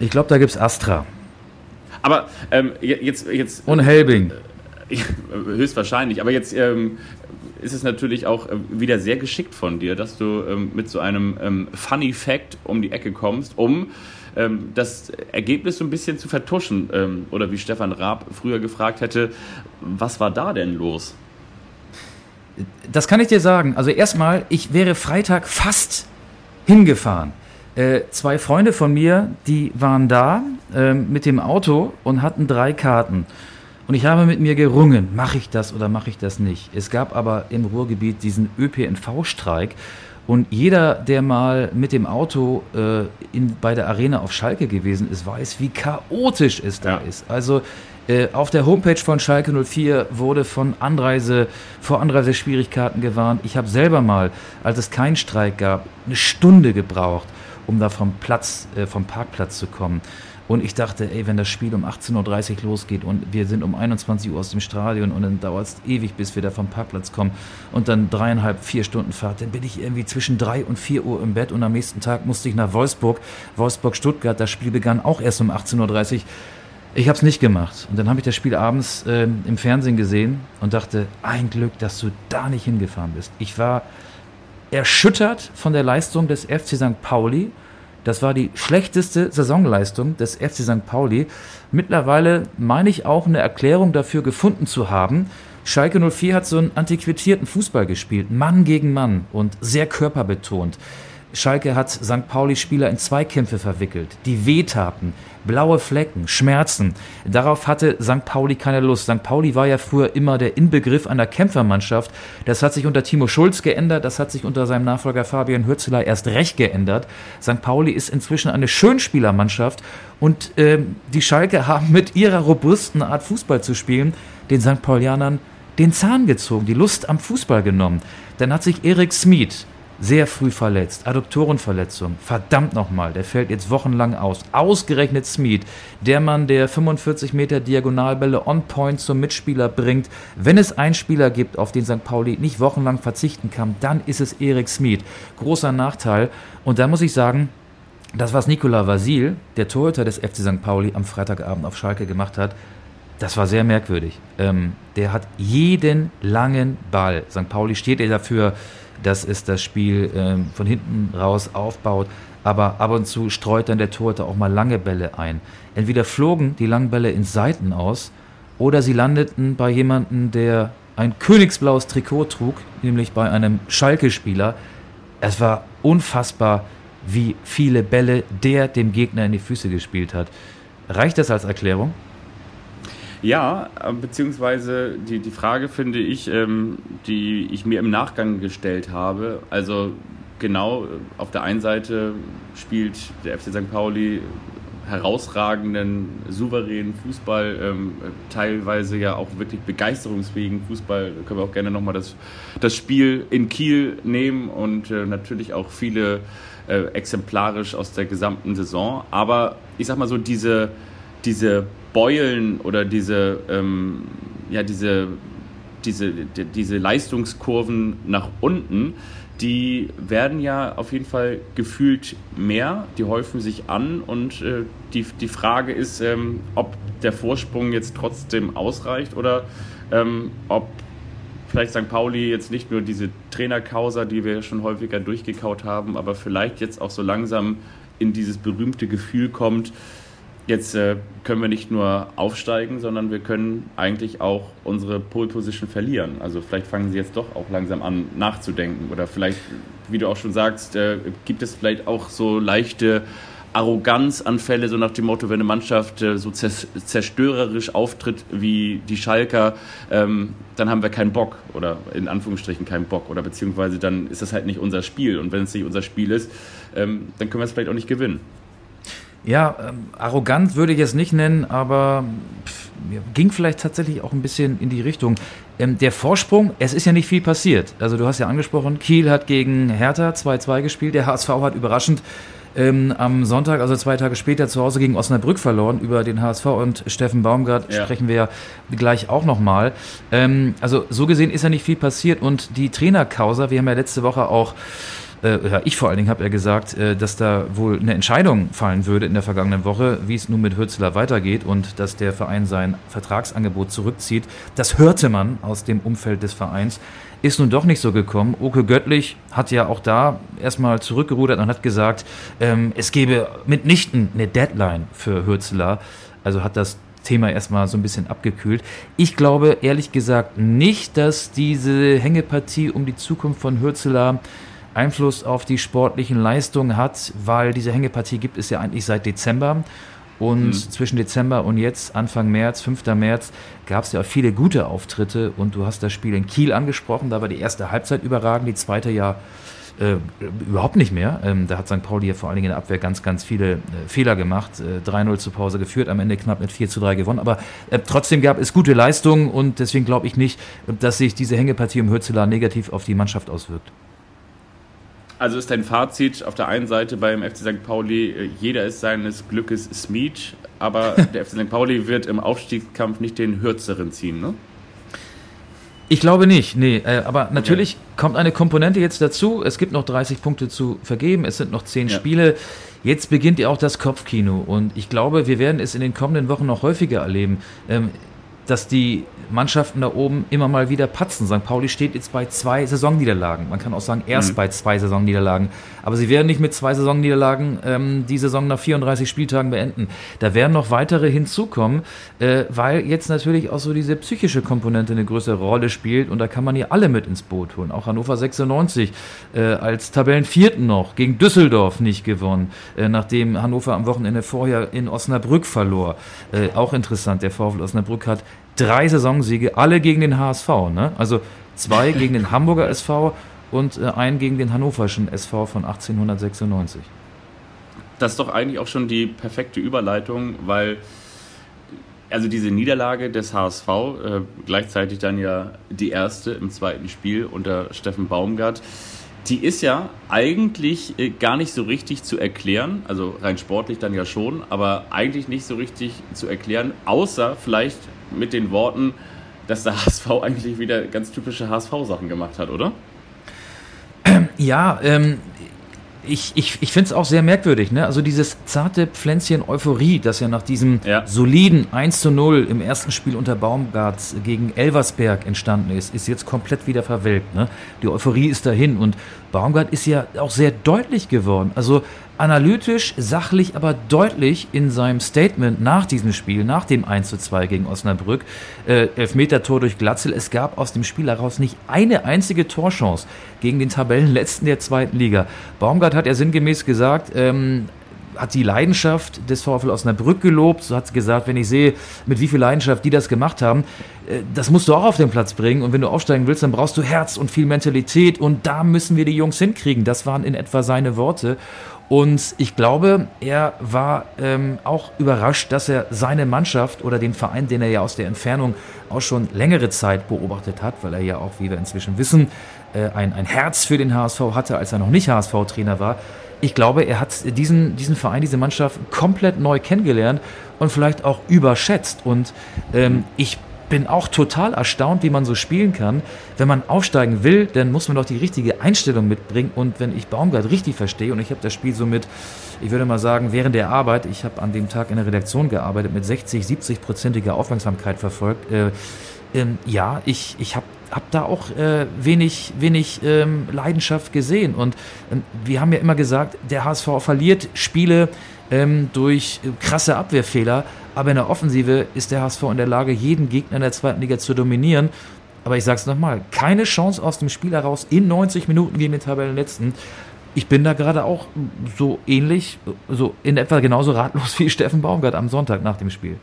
Ich glaube, da gibt's Astra. Aber ähm, jetzt, jetzt... Und Helbing. Äh, höchstwahrscheinlich. Aber jetzt ähm, ist es natürlich auch äh, wieder sehr geschickt von dir, dass du ähm, mit so einem ähm, Funny Fact um die Ecke kommst, um ähm, das Ergebnis so ein bisschen zu vertuschen. Ähm, oder wie Stefan Raab früher gefragt hätte, was war da denn los? Das kann ich dir sagen. Also erstmal, ich wäre Freitag fast hingefahren. Äh, zwei Freunde von mir, die waren da äh, mit dem Auto und hatten drei Karten. Und ich habe mit mir gerungen, mache ich das oder mache ich das nicht. Es gab aber im Ruhrgebiet diesen Ö P N V-Streik. Und jeder, der mal mit dem Auto äh, in, bei der Arena auf Schalke gewesen ist, weiß, wie chaotisch es da ja. ist. Also äh, auf der Homepage von Schalke null vier wurde von Anreise, vor Anreiseschwierigkeiten gewarnt. Ich habe selber mal, als es keinen Streik gab, eine Stunde gebraucht, um da vom Platz, äh, vom Parkplatz zu kommen. Und ich dachte, ey, wenn das Spiel um achtzehn Uhr dreißig losgeht und wir sind um einundzwanzig Uhr aus dem Stadion und dann dauert es ewig, bis wir da vom Parkplatz kommen und dann dreieinhalb, vier Stunden Fahrt, dann bin ich irgendwie zwischen drei und vier Uhr im Bett und am nächsten Tag musste ich nach Wolfsburg, Wolfsburg-Stuttgart, das Spiel begann auch erst um achtzehn Uhr dreißig. Ich habe es nicht gemacht. Und dann habe ich das Spiel abends äh, im Fernsehen gesehen und dachte, ein Glück, dass du da nicht hingefahren bist. Ich war erschüttert von der Leistung des F C Sankt Pauli. Das war die schlechteste Saisonleistung des F C Sankt Pauli. Mittlerweile meine ich auch eine Erklärung dafür gefunden zu haben. Schalke null vier hat so einen antiquierten Fußball gespielt, Mann gegen Mann und sehr körperbetont. Schalke hat Sankt Pauli-Spieler in Zweikämpfe verwickelt, die wehtaten, blaue Flecken, Schmerzen. Darauf hatte Sankt Pauli keine Lust. Sankt Pauli war ja früher immer der Inbegriff einer Kämpfermannschaft. Das hat sich unter Timo Schulz geändert, das hat sich unter seinem Nachfolger Fabian Hürzeler erst recht geändert. Sankt Pauli ist inzwischen eine Schönspielermannschaft und äh, die Schalke haben mit ihrer robusten Art Fußball zu spielen den Sankt Paulianern den Zahn gezogen, die Lust am Fußball genommen. Dann hat sich Erik Smith sehr früh verletzt, Adduktorenverletzung, verdammt nochmal, der fällt jetzt wochenlang aus. Ausgerechnet Smith, der Mann, der fünfundvierzig Meter Diagonalbälle on point zum Mitspieler bringt. Wenn es einen Spieler gibt, auf den Sankt Pauli nicht wochenlang verzichten kann, dann ist es Erik Smith. Großer Nachteil. Und da muss ich sagen, das, was Nicolas Vasil, der Torhüter des F C Sankt Pauli, am Freitagabend auf Schalke gemacht hat, das war sehr merkwürdig. Ähm, der hat jeden langen Ball. Sankt Pauli steht ja dafür, dass es das Spiel ähm, von hinten raus aufbaut, aber ab und zu streut dann der Torhüter auch mal lange Bälle ein. Entweder flogen die langen Bälle ins Seiten aus oder sie landeten bei jemandem, der ein königsblaues Trikot trug, nämlich bei einem Schalke-Spieler. Es war unfassbar, wie viele Bälle der dem Gegner in die Füße gespielt hat. Reicht das als Erklärung? Ja, beziehungsweise die, die Frage finde ich, ähm, die ich mir im Nachgang gestellt habe, also genau auf der einen Seite spielt der F C Sankt Pauli herausragenden, souveränen Fußball, ähm, teilweise ja auch wirklich begeisterungsfähigen Fußball. Da können wir auch gerne nochmal das, das Spiel in Kiel nehmen und äh, natürlich auch viele äh, exemplarisch aus der gesamten Saison. Aber ich sag mal so, diese, diese Beulen oder diese, ähm, ja, diese, diese, die, diese Leistungskurven nach unten, die werden ja auf jeden Fall gefühlt mehr, die häufen sich an und äh, die, die Frage ist, ähm, ob der Vorsprung jetzt trotzdem ausreicht oder ähm, ob vielleicht Sankt Pauli jetzt nicht nur diese Trainerkausa, die wir schon häufiger durchgekaut haben, aber vielleicht jetzt auch so langsam in dieses berühmte Gefühl kommt, jetzt äh, können wir nicht nur aufsteigen, sondern wir können eigentlich auch unsere Pole Position verlieren. Also vielleicht fangen sie jetzt doch auch langsam an nachzudenken. Oder vielleicht, wie du auch schon sagst, äh, gibt es vielleicht auch so leichte Arroganzanfälle, so nach dem Motto, wenn eine Mannschaft äh, so zerstörerisch auftritt wie die Schalker, ähm, dann haben wir keinen Bock oder in Anführungsstrichen keinen Bock. Oder beziehungsweise dann ist das halt nicht unser Spiel. Und wenn es nicht unser Spiel ist, ähm, dann können wir es vielleicht auch nicht gewinnen. Ja, ähm, arrogant würde ich es nicht nennen, aber pff, ging vielleicht tatsächlich auch ein bisschen in die Richtung. Ähm, der Vorsprung, es ist ja nicht viel passiert. Also du hast ja angesprochen, Kiel hat gegen Hertha zwei zwei gespielt, der H S V hat überraschend ähm, am Sonntag, also zwei Tage später zu Hause gegen Osnabrück verloren. Über den H S V und Steffen Baumgart ja. sprechen wir ja gleich auch nochmal. Ähm, also so gesehen ist ja nicht viel passiert und die Trainerkausa, wir haben ja letzte Woche auch äh, ja, ich vor allen Dingen habe ja gesagt, äh, dass da wohl eine Entscheidung fallen würde in der vergangenen Woche, wie es nun mit Hürzeler weitergeht und dass der Verein sein Vertragsangebot zurückzieht. Das hörte man aus dem Umfeld des Vereins. Ist nun doch nicht so gekommen. Oke Göttlich hat ja auch da erstmal zurückgerudert und hat gesagt, ähm, es gebe mitnichten eine Deadline für Hürzeler. Also hat das Thema erstmal so ein bisschen abgekühlt. Ich glaube ehrlich gesagt nicht, dass diese Hängepartie um die Zukunft von Hürzeler Einfluss auf die sportlichen Leistungen hat, weil diese Hängepartie gibt es ja eigentlich seit Dezember. Und mhm. zwischen Dezember und jetzt, Anfang März, fünften März, gab es ja auch viele gute Auftritte. Und du hast das Spiel in Kiel angesprochen, da war die erste Halbzeit überragend, die zweite ja äh, überhaupt nicht mehr. Ähm, da hat Sankt Pauli ja vor allen Dingen in der Abwehr ganz, ganz viele äh, Fehler gemacht. Äh, drei null zur Pause geführt, am Ende knapp mit vier zu drei gewonnen. Aber äh, trotzdem gab es gute Leistungen und deswegen glaube ich nicht, dass sich diese Hängepartie um Hürzeler negativ auf die Mannschaft auswirkt. Also ist dein Fazit auf der einen Seite beim F C Sankt Pauli, jeder ist seines Glückes Schmied, aber der F C Sankt Pauli wird im Aufstiegskampf nicht den Hürzeren ziehen, ne? Ich glaube nicht, nee, äh, aber natürlich okay. kommt eine Komponente jetzt dazu, es gibt noch dreißig Punkte zu vergeben, es sind noch zehn ja. Spiele, jetzt beginnt ja auch das Kopfkino und ich glaube, wir werden es in den kommenden Wochen noch häufiger erleben, ähm, dass die Mannschaften da oben immer mal wieder patzen. Sankt Pauli steht jetzt bei zwei Saisonniederlagen. Man kann auch sagen, erst mhm. bei zwei Saisonniederlagen. Aber sie werden nicht mit zwei Saisonniederlagen ähm, die Saison nach vierunddreißig Spieltagen beenden. Da werden noch weitere hinzukommen, äh, weil jetzt natürlich auch so diese psychische Komponente eine größere Rolle spielt. Und da kann man hier alle mit ins Boot holen. Auch Hannover sechsundneunzig äh, als Tabellenvierten noch gegen Düsseldorf nicht gewonnen, äh, nachdem Hannover am Wochenende vorher in Osnabrück verlor. Äh, auch interessant, der VfL Osnabrück hat drei Saisonsiege, alle gegen den H S V, ne? Also zwei gegen den Hamburger S V und äh, einen gegen den hannoverschen S V von achtzehnhundertsechsundneunzig. Das ist doch eigentlich auch schon die perfekte Überleitung, weil also diese Niederlage des H S V, äh, gleichzeitig dann ja die erste im zweiten Spiel unter Steffen Baumgart, die ist ja eigentlich äh, gar nicht so richtig zu erklären, also rein sportlich dann ja schon, aber eigentlich nicht so richtig zu erklären, außer vielleicht mit den Worten, dass der H S V eigentlich wieder ganz typische H S V-Sachen gemacht hat, oder? Ja, ähm, ich, ich, ich finde es auch sehr merkwürdig, ne? Also dieses zarte Pflänzchen Euphorie, das ja nach diesem ja. soliden eins zu null im ersten Spiel unter Baumgart gegen Elversberg entstanden ist, ist jetzt komplett wieder verwelkt, ne? Die Euphorie ist dahin und Baumgart ist ja auch sehr deutlich geworden. Also analytisch, sachlich, aber deutlich in seinem Statement nach diesem Spiel, nach dem eins zu zwei gegen Osnabrück, äh, Elfmeter-Tor durch Glatzel. Es gab aus dem Spiel heraus nicht eine einzige Torchance gegen den Tabellenletzten der zweiten Liga. Baumgart hat ja sinngemäß gesagt, ähm, hat die Leidenschaft des VfL Osnabrück gelobt, so hat sie gesagt, wenn ich sehe, mit wie viel Leidenschaft die das gemacht haben, äh, das musst du auch auf den Platz bringen und wenn du aufsteigen willst, dann brauchst du Herz und viel Mentalität und da müssen wir die Jungs hinkriegen. Das waren in etwa seine Worte. Und ich glaube, er war ähm, auch überrascht, dass er seine Mannschaft oder den Verein, den er ja aus der Entfernung auch schon längere Zeit beobachtet hat, weil er ja auch, wie wir inzwischen wissen, äh, ein, ein Herz für den H S V hatte, als er noch nicht H S V-Trainer war. Ich glaube, er hat diesen, diesen Verein, diese Mannschaft komplett neu kennengelernt und vielleicht auch überschätzt. Und ähm, ich bin auch total erstaunt, wie man so spielen kann. Wenn man aufsteigen will, dann muss man doch die richtige Einstellung mitbringen. Und wenn ich Baumgart richtig verstehe, und ich habe das Spiel so mit, ich würde mal sagen, während der Arbeit, ich habe an dem Tag in der Redaktion gearbeitet, mit sechzig, siebzig-prozentiger Aufmerksamkeit verfolgt. Äh, ähm, ja, ich, ich habe hab da auch äh, wenig, wenig ähm, Leidenschaft gesehen. Und ähm, wir haben ja immer gesagt, der H S V verliert Spiele ähm, durch äh, krasse Abwehrfehler. Aber in der Offensive ist der H S V in der Lage, jeden Gegner in der zweiten Liga zu dominieren. Aber ich sag's nochmal, keine Chance aus dem Spiel heraus in neunzig Minuten gegen den Tabellenletzten. Ich bin da gerade auch so ähnlich, so in etwa genauso ratlos wie Steffen Baumgart am Sonntag nach dem Spiel.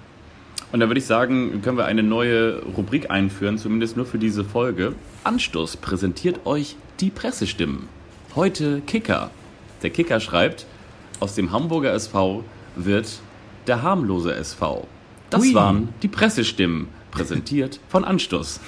Und da würde ich sagen, können wir eine neue Rubrik einführen, zumindest nur für diese Folge. Anstoß präsentiert euch die Pressestimmen. Heute Kicker. Der Kicker schreibt, aus dem Hamburger S V wird der harmlose S V. Das Ui. waren die Pressestimmen, präsentiert von Anstoß.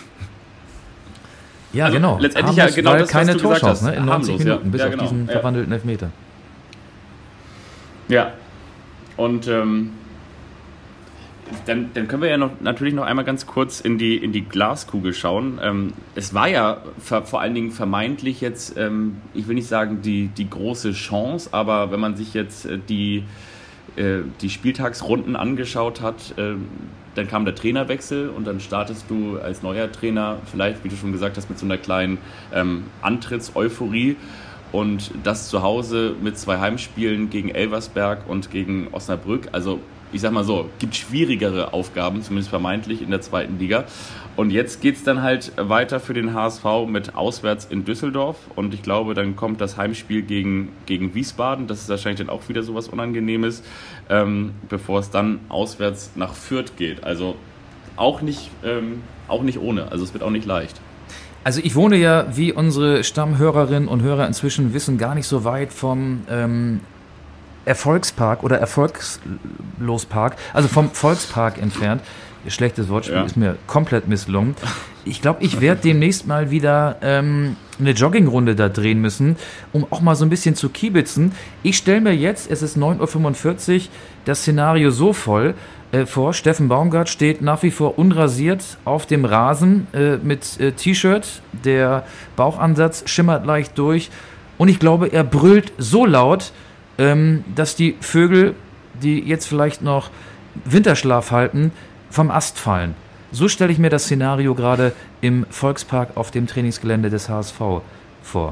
Ja, also genau. Letztendlich harmlos, ja genau weil das, keine was du gesagt Torchance, hast. ne? In neunzig harmlos, Minuten, ja. bis ja, auf genau. diesen ja. verwandelten Elfmeter. Ja. Und ähm, Dann, dann können wir ja noch natürlich noch einmal ganz kurz in die, in die Glaskugel schauen. Ähm, es war ja ver, vor allen Dingen vermeintlich jetzt, ähm, ich will nicht sagen die, die große Chance, aber wenn man sich jetzt äh, die, äh, die Spieltagsrunden angeschaut hat, äh, dann kam der Trainerwechsel und dann startest du als neuer Trainer vielleicht, wie du schon gesagt hast, mit so einer kleinen ähm, Antritts-Euphorie. Und das zu Hause mit zwei Heimspielen gegen Elversberg und gegen Osnabrück, also ich sag mal so, gibt schwierigere Aufgaben, zumindest vermeintlich in der zweiten Liga. Und jetzt geht's dann halt weiter für den H S V mit auswärts in Düsseldorf. Und ich glaube, dann kommt das Heimspiel gegen, gegen Wiesbaden. Das ist wahrscheinlich dann auch wieder sowas Unangenehmes, ähm, bevor es dann auswärts nach Fürth geht. Also auch nicht, ähm, auch nicht ohne, also es wird auch nicht leicht. Also ich wohne ja, wie unsere Stammhörerinnen und Hörer inzwischen wissen, gar nicht so weit vom ähm, Erfolgspark oder Erfolgslospark, also vom Volkspark entfernt. Schlechtes Wortspiel, ja. Ist mir komplett misslungen. Ich glaube, ich werde demnächst mal wieder ähm, eine Joggingrunde da drehen müssen, um auch mal so ein bisschen zu kiebitzen. Ich stelle mir jetzt, es ist neun Uhr fünfundvierzig, das Szenario so voll äh, vor. Steffen Baumgart steht nach wie vor unrasiert auf dem Rasen äh, mit äh, T-Shirt. Der Bauchansatz schimmert leicht durch. Und ich glaube, er brüllt so laut, ähm, dass die Vögel, die jetzt vielleicht noch Winterschlaf halten, vom Ast fallen. So stelle ich mir das Szenario gerade im Volkspark auf dem Trainingsgelände des H S V vor.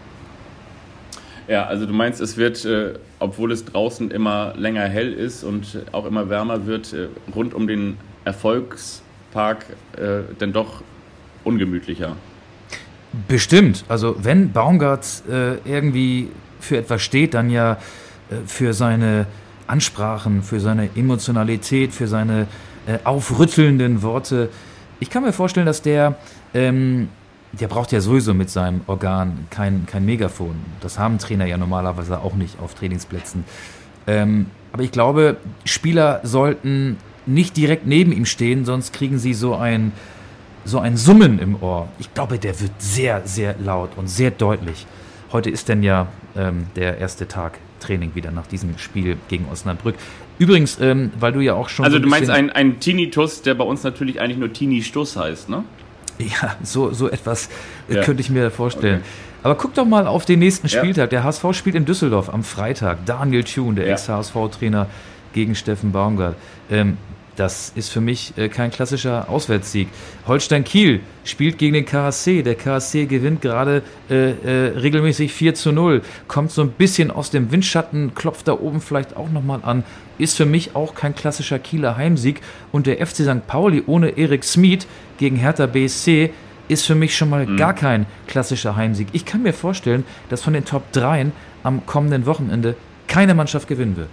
Ja, also du meinst, es wird, äh, obwohl es draußen immer länger hell ist und auch immer wärmer wird, äh, rund um den Erfolgspark äh, dann doch ungemütlicher? Bestimmt. Also wenn Baumgart äh, irgendwie für etwas steht, dann ja äh, für seine Ansprachen, für seine Emotionalität, für seine äh, aufrüttelnden Worte. Ich kann mir vorstellen, dass der, ähm, der braucht ja sowieso mit seinem Organ kein, kein Megafon. Das haben Trainer ja normalerweise auch nicht auf Trainingsplätzen. Ähm, aber ich glaube, Spieler sollten nicht direkt neben ihm stehen, sonst kriegen sie so ein, so ein Summen im Ohr. Ich glaube, der wird sehr, sehr laut und sehr deutlich. Heute ist denn ja ähm, der erste Tag Training wieder nach diesem Spiel gegen Osnabrück. Übrigens, ähm, weil du ja auch schon... Also so du meinst ein, ein Tinnitus, der bei uns natürlich eigentlich nur Tini-Stuss heißt, ne? Ja, so, so etwas äh, ja. könnte ich mir vorstellen. Okay. Aber guck doch mal auf den nächsten Ja. Spieltag. Der H S V spielt in Düsseldorf am Freitag. Daniel Thune, der Ja. Ex-H S V-Trainer, gegen Steffen Baumgart. Ähm, das ist für mich äh, kein klassischer Auswärtssieg. Holstein Kiel spielt gegen den K S C. Der K S C gewinnt gerade äh, äh, regelmäßig vier zu null. Kommt so ein bisschen aus dem Windschatten, klopft da oben vielleicht auch nochmal an. Ist für mich auch kein klassischer Kieler Heimsieg. Und der F C Sankt Pauli ohne Erik Smit gegen Hertha B S C ist für mich schon mal mhm. gar kein klassischer Heimsieg. Ich kann mir vorstellen, dass von den Top dreien am kommenden Wochenende keine Mannschaft gewinnen wird.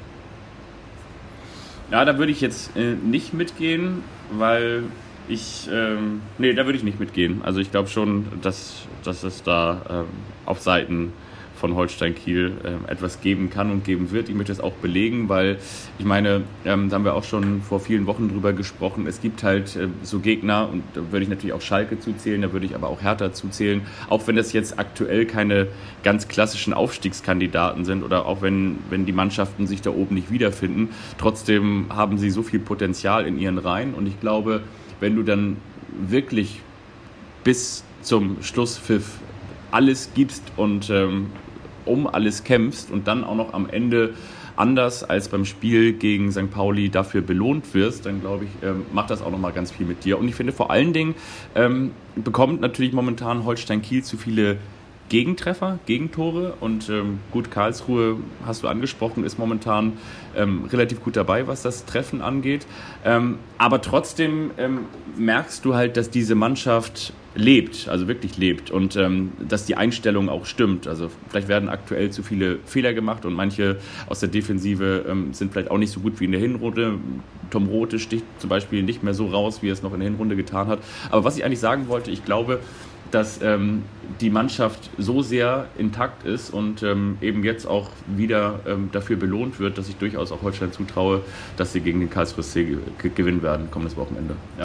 Ja, da würde ich jetzt äh, nicht mitgehen, weil ich, ähm, nee, da würde ich nicht mitgehen. Also ich glaube schon, dass, dass es da ähm, auf Seiten von Holstein Kiel äh, etwas geben kann und geben wird. Ich möchte das auch belegen, weil ich meine, ähm, da haben wir auch schon vor vielen Wochen drüber gesprochen, es gibt halt äh, so Gegner, und da würde ich natürlich auch Schalke zuzählen, da würde ich aber auch Hertha zuzählen, auch wenn das jetzt aktuell keine ganz klassischen Aufstiegskandidaten sind oder auch wenn, wenn die Mannschaften sich da oben nicht wiederfinden, trotzdem haben sie so viel Potenzial in ihren Reihen und ich glaube, wenn du dann wirklich bis zum Schlusspfiff alles gibst und ähm, um alles kämpfst und dann auch noch am Ende anders als beim Spiel gegen Sankt Pauli dafür belohnt wirst, dann glaube ich, ähm, macht das auch nochmal ganz viel mit dir. Und ich finde vor allen Dingen ähm, bekommt natürlich momentan Holstein Kiel zu viele Gegentreffer, Gegentore und ähm, gut, Karlsruhe, hast du angesprochen, ist momentan ähm, relativ gut dabei, was das Treffen angeht. Ähm, aber trotzdem ähm, merkst du halt, dass diese Mannschaft lebt, also wirklich lebt und ähm, dass die Einstellung auch stimmt. Also vielleicht werden aktuell zu viele Fehler gemacht und manche aus der Defensive ähm, sind vielleicht auch nicht so gut wie in der Hinrunde. Tom Rothe sticht zum Beispiel nicht mehr so raus, wie er es noch in der Hinrunde getan hat. Aber was ich eigentlich sagen wollte, ich glaube, dass ähm, die Mannschaft so sehr intakt ist und ähm, eben jetzt auch wieder ähm, dafür belohnt wird, dass ich durchaus auch Holstein zutraue, dass sie gegen den Karlsruhe ge- gewinnen werden, kommendes Wochenende. Ja.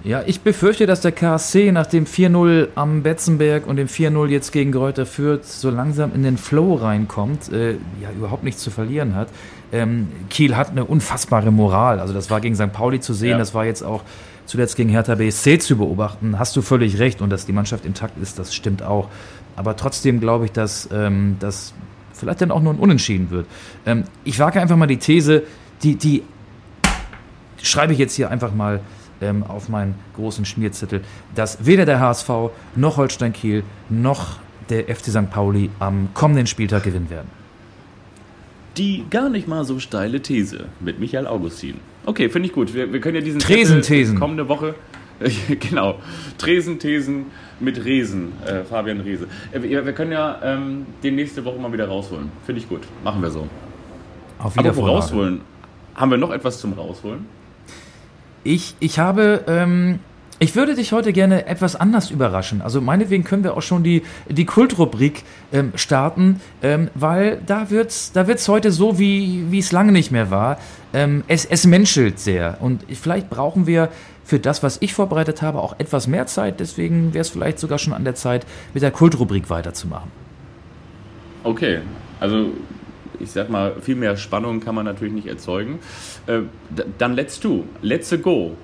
Ja, ich befürchte, dass der K S C nach dem vier null am Betzenberg und dem vier null jetzt gegen Greuther Fürth so langsam in den Flow reinkommt, äh, ja, überhaupt nichts zu verlieren hat. Ähm, Kiel hat eine unfassbare Moral. Also das war gegen Sankt Pauli zu sehen, ja. Das war jetzt auch zuletzt gegen Hertha B S C zu beobachten. Hast du völlig recht. Und dass die Mannschaft intakt ist, das stimmt auch. Aber trotzdem glaube ich, dass ähm, das vielleicht dann auch nur ein Unentschieden wird. Ähm, ich wage einfach mal die These, die, die schreibe ich jetzt hier einfach mal ähm, auf meinen großen Schmierzettel, dass weder der H S V noch Holstein Kiel noch der F C Sankt Pauli am kommenden Spieltag gewinnen werden. Die gar nicht mal so steile These mit Michael Augustin. Okay, finde ich gut. Wir, wir können ja diesen Tresenthesen kommende Woche, äh, genau, Tresenthesen mit Resen, äh, Fabian Rehse. Äh, wir, wir können ja ähm, den nächste Woche mal wieder rausholen. Finde ich gut. Machen wir so. Auf Wiedervorlage. Aber rausholen, haben wir noch etwas zum Rausholen? Ich, ich habe, ähm, ich würde dich heute gerne etwas anders überraschen. Also meinetwegen können wir auch schon die, die Kultrubrik ähm, starten, ähm, weil da wird's, da wird's heute so, wie, wie es lange nicht mehr war. Ähm, es, es menschelt sehr und vielleicht brauchen wir für das, was ich vorbereitet habe, auch etwas mehr Zeit. Deswegen wäre es vielleicht sogar schon an der Zeit, mit der Kultrubrik weiterzumachen. Okay, also ich sag mal, viel mehr Spannung kann man natürlich nicht erzeugen. Äh, d- dann let's do, let's go.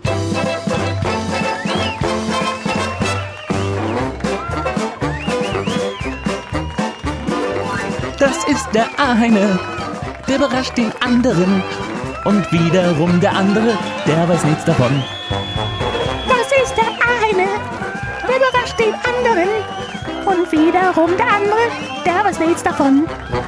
Das ist der eine, der überrascht den anderen. Und wiederum der andere, der weiß nichts davon. Das ist der eine, der überrascht den anderen. Und wiederum der andere, der weiß nichts davon.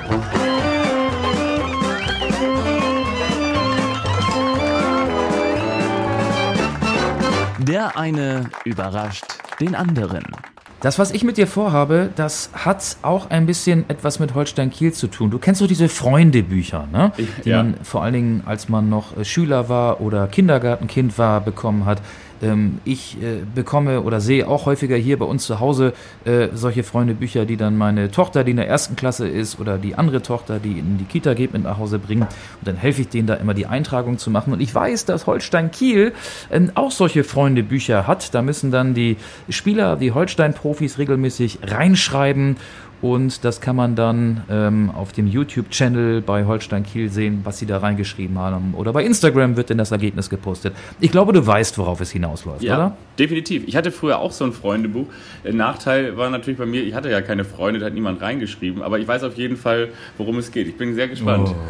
Der eine überrascht den anderen. Das, was ich mit dir vorhabe, das hat auch ein bisschen etwas mit Holstein Kiel zu tun. Du kennst doch diese Freunde-Bücher, ne? Die ja. man vor allen Dingen, als man noch äh, Schüler war oder Kindergartenkind war, bekommen hat. Ähm, ich äh, bekomme oder sehe auch häufiger hier bei uns zu Hause äh, solche Freunde-Bücher, die dann meine Tochter, die in der ersten Klasse ist, oder die andere Tochter, die in die Kita geht, mit nach Hause bringen. Und dann helfe ich denen da immer die Eintragung zu machen. Und ich weiß, dass Holstein Kiel ähm, auch solche Freunde-Bücher hat. Da müssen dann die Spieler, die Holstein-Profis regelmäßig reinschreiben. Und das kann man dann ähm, auf dem YouTube-Channel bei Holstein Kiel sehen, was sie da reingeschrieben haben. Oder bei Instagram wird dann das Ergebnis gepostet. Ich glaube, du weißt, worauf es hinausläuft, ja, oder? Definitiv. Ich hatte früher auch so ein Freundebuch. Der Nachteil war natürlich bei mir, ich hatte ja keine Freunde, da hat niemand reingeschrieben. Aber ich weiß auf jeden Fall, worum es geht. Ich bin sehr gespannt. Oh.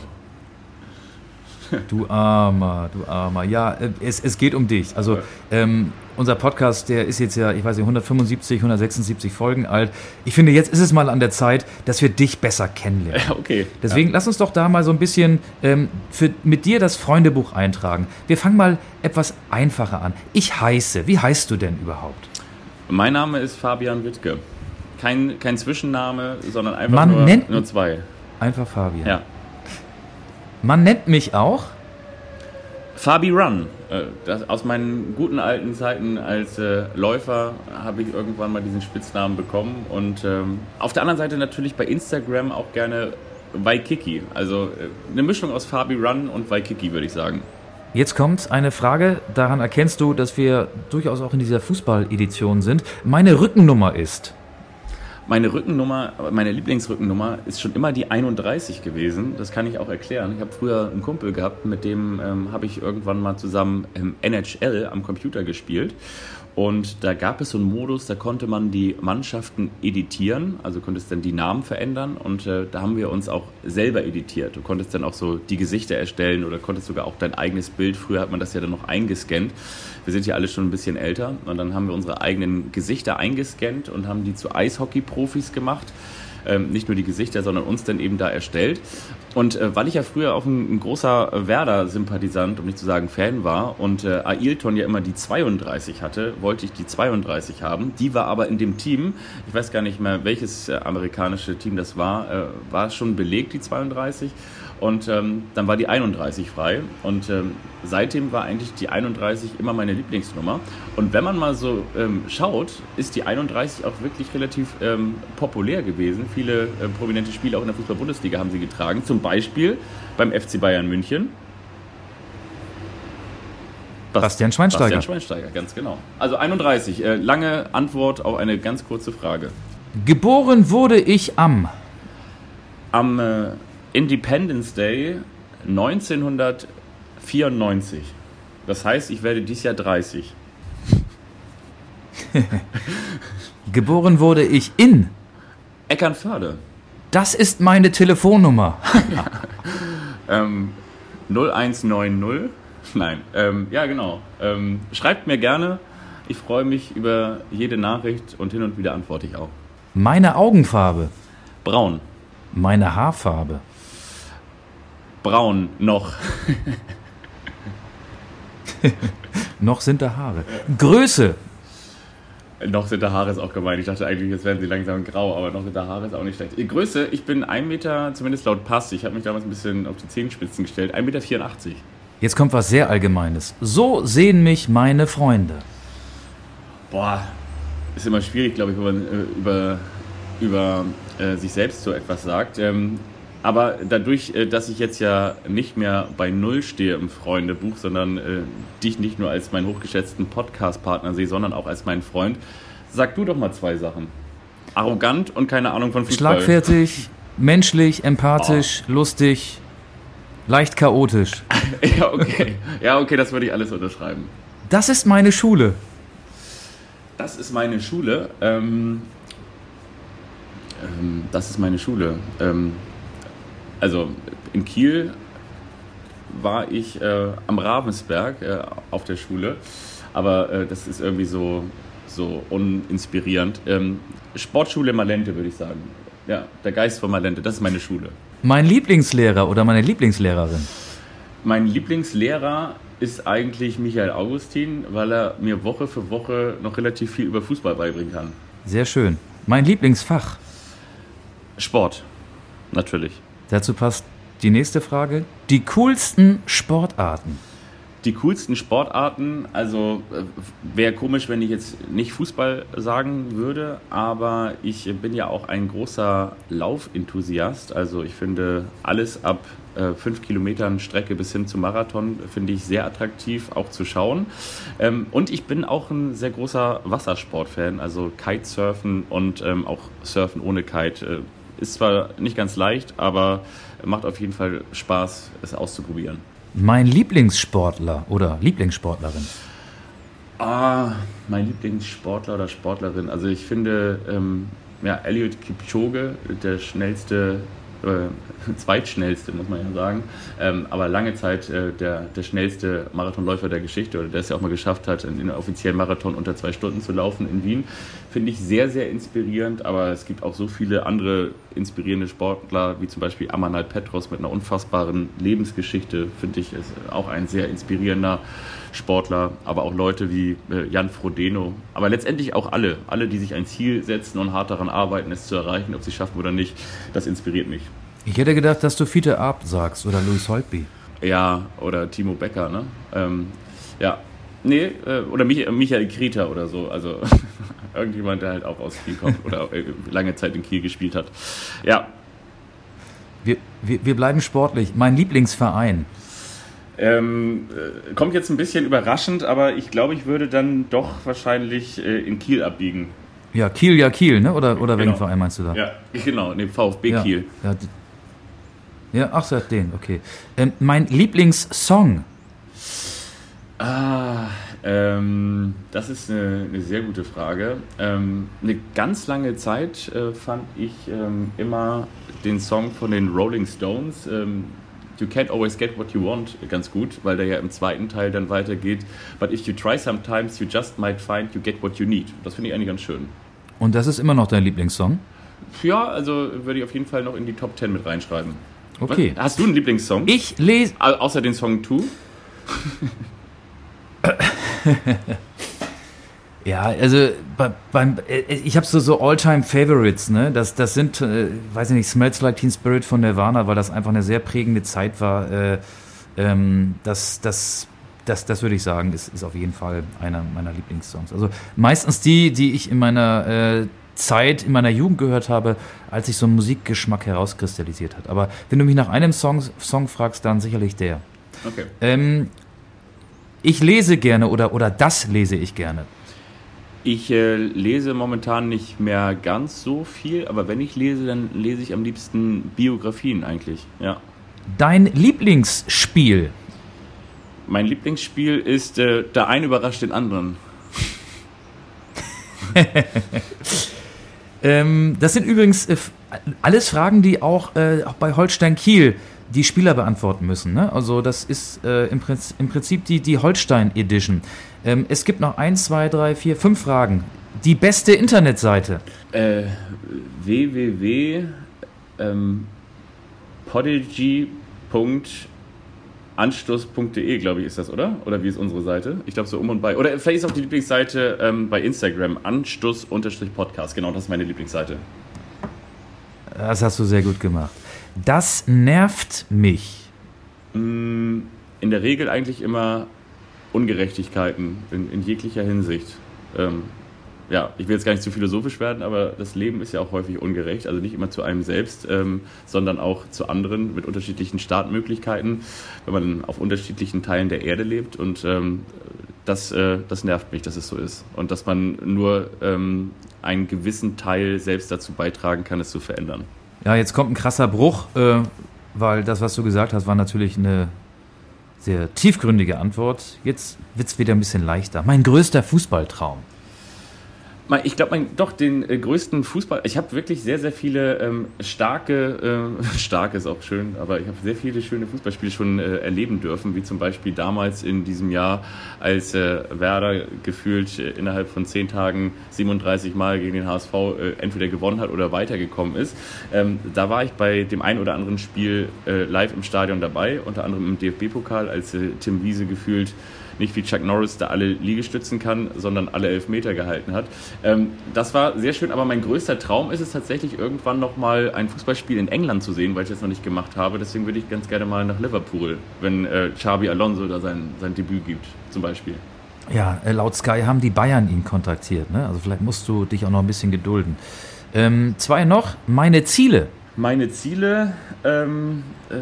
Du Armer, du Armer. Ja, es, es geht um dich. Also ähm, unser Podcast, der ist jetzt ja, ich weiß nicht, hundertfünfundsiebzig, hundertsechsundsiebzig Folgen alt. Ich finde, jetzt ist es mal an der Zeit, dass wir dich besser kennenlernen. Okay. Deswegen ja. lass uns doch da mal so ein bisschen ähm, für, mit dir das Freundebuch eintragen. Wir fangen mal etwas einfacher an. Ich heiße, wie heißt du denn überhaupt? Mein Name ist Fabian Wittke. Kein, kein Zwischenname, sondern einfach Man nur, nennt nur zwei. Einfach Fabian. Ja. Man nennt mich auch Fabi Run. Das, aus meinen guten alten Zeiten als äh, Läufer habe ich irgendwann mal diesen Spitznamen bekommen. Und ähm, auf der anderen Seite natürlich bei Instagram auch gerne Waikiki. Also äh, eine Mischung aus Fabi Run und Waikiki, würde ich sagen. Jetzt kommt eine Frage, daran erkennst du, dass wir durchaus auch in dieser Fußball-Edition sind. Meine Rückennummer ist... Meine Rückennummer, meine Lieblingsrückennummer ist schon immer die einunddreißig gewesen. Das kann ich auch erklären. Ich habe früher einen Kumpel gehabt, mit dem ähm, habe ich irgendwann mal zusammen im N H L am Computer gespielt. Und da gab es so einen Modus, da konnte man die Mannschaften editieren, also konntest dann die Namen verändern und äh, da haben wir uns auch selber editiert. Du konntest dann auch so die Gesichter erstellen oder konntest sogar auch dein eigenes Bild, früher hat man das ja dann noch eingescannt. Wir sind ja alle schon ein bisschen älter und dann haben wir unsere eigenen Gesichter eingescannt und haben die zu Eishockey-Profis gemacht. Ähm, nicht nur die Gesichter, sondern uns dann eben da erstellt. Und äh, weil ich ja früher auch ein, ein großer Werder-Sympathisant, um nicht zu sagen Fan war und äh, Ailton ja immer die zweiunddreißig hatte, wollte ich die zweiunddreißig haben. Die war aber in dem Team, ich weiß gar nicht mehr, welches äh, amerikanische Team das war, äh, war schon belegt, die zweiunddreißig. Und ähm, dann war die einunddreißig frei und ähm, seitdem war eigentlich die einunddreißig immer meine Lieblingsnummer. Und wenn man mal so ähm, schaut, ist die einunddreißig auch wirklich relativ ähm, populär gewesen. Viele äh, prominente Spieler auch in der Fußball-Bundesliga haben sie getragen. Zum Beispiel beim F C Bayern München. Bastian Schweinsteiger. Bastian Schweinsteiger, ganz genau. Also einunddreißig, äh, lange Antwort auf eine ganz kurze Frage. Geboren wurde ich am... Am äh, Independence Day neunzehnhundertvierundneunzig. Das heißt, ich werde dieses Jahr dreißig. Geboren wurde ich in... Eckernförde. Das ist meine Telefonnummer. ähm, null eins neun null. Nein, ähm, ja genau. Ähm, schreibt mir gerne. Ich freue mich über jede Nachricht und hin und wieder antworte ich auch. Meine Augenfarbe. Braun. Meine Haarfarbe. Braun noch. Noch sind da Haare. Größe. Noch sind da Haare ist auch gemein. Ich dachte eigentlich, jetzt werden sie langsam grau, aber noch sind da Haare ist auch nicht schlecht. Größe, ich bin ein Meter, zumindest laut Pass, ich habe mich damals ein bisschen auf die Zehenspitzen gestellt, ein Meter vierundachtzig. Jetzt kommt was sehr Allgemeines. So sehen mich meine Freunde. Boah, ist immer schwierig, glaube ich, wenn man äh, über, über äh, sich selbst so etwas sagt. Ähm, aber dadurch, äh, dass ich jetzt ja nicht mehr bei Null stehe im Freundebuch, sondern äh, dich nicht nur als meinen hochgeschätzten Podcast-Partner sehe, sondern auch als meinen Freund, sag du doch mal zwei Sachen. Arrogant und keine Ahnung von Fußball. Schlagfertig, menschlich, empathisch, oh. lustig, leicht chaotisch. Ja, okay. Ja, okay, das würde ich alles unterschreiben. Das ist meine Schule. Das ist meine Schule. Ähm, ähm, das ist meine Schule. Ähm, also in Kiel war ich äh, am Ravensberg äh, auf der Schule, aber äh, das ist irgendwie so, so uninspirierend. Ähm, Sportschule Malente, würde ich sagen. Ja, der Geist von Malente, das ist meine Schule. Mein Lieblingslehrer oder meine Lieblingslehrerin? Mein Lieblingslehrer ist eigentlich Michael Augustin, weil er mir Woche für Woche noch relativ viel über Fußball beibringen kann. Sehr schön. Mein Lieblingsfach? Sport, natürlich. Dazu passt die nächste Frage. Die coolsten Sportarten? Die coolsten Sportarten, also äh, wäre komisch, wenn ich jetzt nicht Fußball sagen würde, aber ich bin ja auch ein großer Laufenthusiast. Also ich finde alles ab äh, fünf Kilometern Strecke bis hin zum Marathon finde ich sehr attraktiv, auch zu schauen. Ähm, und ich bin auch ein sehr großer Wassersportfan, also Kitesurfen und ähm, auch Surfen ohne Kite. Äh, ist zwar nicht ganz leicht, aber macht auf jeden Fall Spaß, es auszuprobieren. Mein Lieblingssportler oder Lieblingssportlerin? Ah, mein Lieblingssportler oder Sportlerin. Also ich finde, ähm, ja, Eliud Kipchoge, der schnellste, äh, zweitschnellste, muss man ja sagen, ähm, aber lange Zeit äh, der, der schnellste Marathonläufer der Geschichte, oder der es ja auch mal geschafft hat, in einem offiziellen Marathon unter zwei Stunden zu laufen in Wien, finde ich sehr, sehr inspirierend, aber es gibt auch so viele andere inspirierende Sportler, wie zum Beispiel Amanal Petros mit einer unfassbaren Lebensgeschichte, finde ich, ist auch ein sehr inspirierender Sportler, aber auch Leute wie äh, Jan Frodeno, aber letztendlich auch alle, alle, die sich ein Ziel setzen und hart daran arbeiten, es zu erreichen, ob sie es schaffen oder nicht, das inspiriert mich. Ich hätte gedacht, dass du Fiete Arp sagst oder Louis Holtby. Ja, oder Timo Becker, ne? Ähm, ja, nee, äh, oder Mich- Michael Krieter oder so, also irgendjemand, der halt auch aus Kiel kommt oder äh, lange Zeit in Kiel gespielt hat. Ja. Wir, wir, wir bleiben sportlich. Mein Lieblingsverein? Ähm, äh, kommt jetzt ein bisschen überraschend, aber ich glaube, ich würde dann doch wahrscheinlich äh, in Kiel abbiegen. Ja, Kiel, ja Kiel, ne? Oder, oder genau. Welchen Verein meinst du da? Ja, genau, ne, VfB ja, Kiel. Ja, ja, ach, sag den, okay. Ähm, mein Lieblingssong? Ah, ähm, das ist eine, eine sehr gute Frage. Ähm, eine ganz lange Zeit äh, fand ich ähm, immer den Song von den Rolling Stones, ähm, You Can't Always Get What You Want, ganz gut, weil der ja im zweiten Teil dann weitergeht. But if you try sometimes, you just might find you get what you need. Das finde ich eigentlich ganz schön. Und das ist immer noch dein Lieblingssong? Ja, also würde ich auf jeden Fall noch in die Top zehn mit reinschreiben. Okay. Was? Hast du einen Lieblingssong? Ich lese... Au- außer den Song Two? Ja, also bei, beim, ich habe so, so All-Time-Favorites, ne? Das, das sind, äh, weiß ich nicht, Smells Like Teen Spirit von Nirvana, weil das einfach eine sehr prägende Zeit war. Äh, ähm, das, das, das, das würde ich sagen, ist, ist auf jeden Fall einer meiner Lieblingssongs. Also meistens die, die ich in meiner äh, Zeit, in meiner Jugend gehört habe, als sich so ein Musikgeschmack herauskristallisiert hat. Aber wenn du mich nach einem Song, Song fragst, dann sicherlich der. Okay. Ähm, Ich lese gerne oder, oder das lese ich gerne. Ich äh, lese momentan nicht mehr ganz so viel, aber wenn ich lese, dann lese ich am liebsten Biografien eigentlich, ja. Dein Lieblingsspiel? Mein Lieblingsspiel ist äh, der eine überrascht den anderen. ähm, das sind übrigens äh, alles Fragen, die auch, äh, auch bei Holstein Kiel die Spieler beantworten müssen. Ne? Also das ist äh, im, Prinzip, im Prinzip die, die Holstein Edition. Ähm, es gibt noch eins, zwei, drei, vier, fünf Fragen. Die beste Internetseite? Äh, w w w punkt podigy punkt anstoß punkt de, glaube ich, ist das, oder? Oder wie ist unsere Seite? Ich glaube so um und bei. Oder vielleicht ist auch die Lieblingsseite ähm, bei Instagram, Anstoß-Podcast. Genau, das ist meine Lieblingsseite. Das hast du sehr gut gemacht. Das nervt mich. In der Regel eigentlich immer Ungerechtigkeiten in, in jeglicher Hinsicht. Ähm, ja, ich will jetzt gar nicht zu philosophisch werden, aber das Leben ist ja auch häufig ungerecht. Also nicht immer zu einem selbst, ähm, sondern auch zu anderen mit unterschiedlichen Startmöglichkeiten, wenn man auf unterschiedlichen Teilen der Erde lebt. Und ähm, das, äh, das nervt mich, dass es so ist. Und dass man nur ähm, einen gewissen Teil selbst dazu beitragen kann, es zu verändern. Ja, jetzt kommt ein krasser Bruch, äh, weil das, was du gesagt hast, war natürlich eine sehr tiefgründige Antwort. Jetzt wird es wieder ein bisschen leichter. Mein größter Fußballtraum. Ich glaube, mein, doch den äh, größten Fußball. Ich habe wirklich sehr, sehr viele ähm, starke, äh, stark ist auch schön, aber ich habe sehr viele schöne Fußballspiele schon äh, erleben dürfen, wie zum Beispiel damals in diesem Jahr, als äh, Werder gefühlt äh, innerhalb von zehn Tagen siebenunddreißig Mal gegen den H S V äh, entweder gewonnen hat oder weitergekommen ist. Ähm, da war ich bei dem einen oder anderen Spiel äh, live im Stadion dabei, unter anderem im D F B-Pokal, als äh, Tim Wiese gefühlt nicht wie Chuck Norris da alle Liegestützen kann, sondern alle Elfmeter gehalten hat. Ähm, das war sehr schön, aber mein größter Traum ist es tatsächlich, irgendwann nochmal ein Fußballspiel in England zu sehen, weil ich das noch nicht gemacht habe. Deswegen würde ich ganz gerne mal nach Liverpool, wenn äh, Xabi Alonso da sein, sein Debüt gibt, zum Beispiel. Ja, äh, laut Sky haben die Bayern ihn kontaktiert, ne? Also vielleicht musst du dich auch noch ein bisschen gedulden. Ähm, zwei noch, meine Ziele. Meine Ziele, ähm, äh,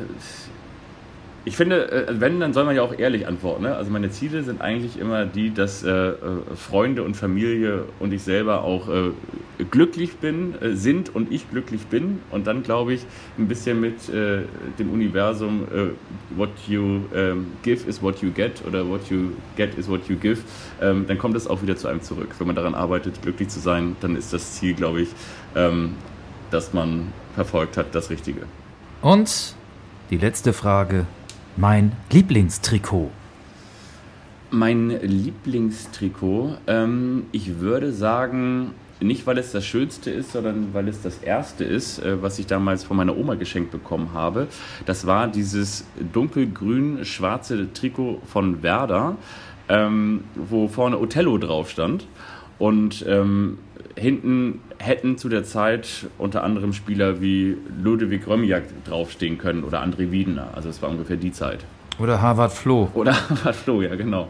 ich finde, wenn, dann soll man ja auch ehrlich antworten. Ne? Also meine Ziele sind eigentlich immer die, dass äh, Freunde und Familie und ich selber auch äh, glücklich bin, äh, sind und ich glücklich bin. Und dann glaube ich, ein bisschen mit äh, dem Universum, äh, what you ähm, give is what you get oder what you get is what you give. Ähm, dann kommt es auch wieder zu einem zurück. Wenn man daran arbeitet, glücklich zu sein, dann ist das Ziel, glaube ich, ähm, dass man verfolgt hat, das Richtige. Und die letzte Frage. Mein Lieblingstrikot. Mein Lieblingstrikot, ähm, ich würde sagen, nicht weil es das Schönste ist, sondern weil es das erste ist, äh, was ich damals von meiner Oma geschenkt bekommen habe. Das war dieses dunkelgrün-schwarze Trikot von Werder, ähm, wo vorne Othello drauf stand. Und ähm, hinten hätten zu der Zeit unter anderem Spieler wie Ludwig Römjak draufstehen können oder André Wiedener. Also es war ungefähr die Zeit. Oder Harvard Flo. Oder Harvard Flo, ja genau.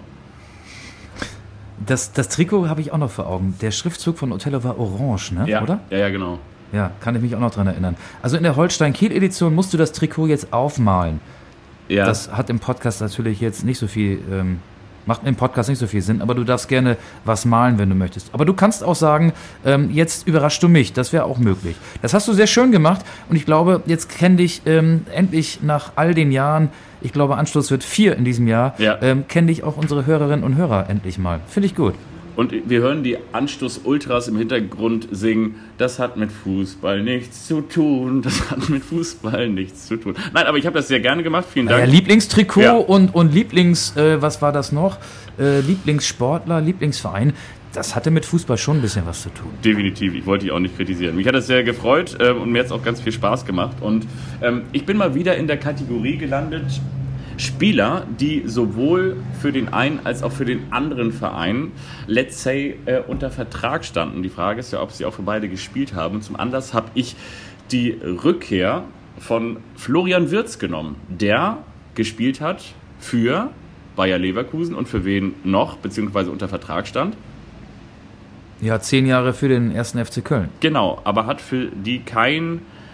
Das, das Trikot habe ich auch noch vor Augen. Der Schriftzug von Othello war orange, ne? Ja, oder? Ja, ja, genau. Ja, kann ich mich auch noch dran erinnern. Also in der Holstein-Kiel-Edition musst du das Trikot jetzt aufmalen. Ja. Das hat im Podcast natürlich jetzt nicht so viel... Ähm, Macht im Podcast nicht so viel Sinn, aber du darfst gerne was malen, wenn du möchtest. Aber du kannst auch sagen, ähm, jetzt überraschst du mich. Das wäre auch möglich. Das hast du sehr schön gemacht und ich glaube, jetzt kenne dich ähm, endlich nach all den Jahren, ich glaube, Anstoß wird vier in diesem Jahr, ja. ähm, kennen dich auch unsere Hörerinnen und Hörer endlich mal. Finde ich gut. Und wir hören die Anstoß-Ultras im Hintergrund singen, das hat mit Fußball nichts zu tun, das hat mit Fußball nichts zu tun. Nein, aber ich habe das sehr gerne gemacht, vielen Dank. Ja, Lieblingstrikot ja. und, und Lieblings, äh, was war das noch? Äh, Lieblingssportler, Lieblingsverein, das hatte mit Fußball schon ein bisschen was zu tun. Definitiv, ich wollte dich auch nicht kritisieren. Mich hat das sehr gefreut äh, und mir hat es auch ganz viel Spaß gemacht. Und ähm, ich bin mal wieder in der Kategorie gelandet, Spieler, die sowohl für den einen als auch für den anderen Verein, let's say, äh, unter Vertrag standen. Die Frage ist ja, ob sie auch für beide gespielt haben. Zum Anlass habe ich die Rückkehr von Florian Wirtz genommen, der gespielt hat für Bayer Leverkusen und für wen noch, beziehungsweise unter Vertrag stand. Ja, zehn Jahre für den ersten F C Köln. Genau, aber hat für die kein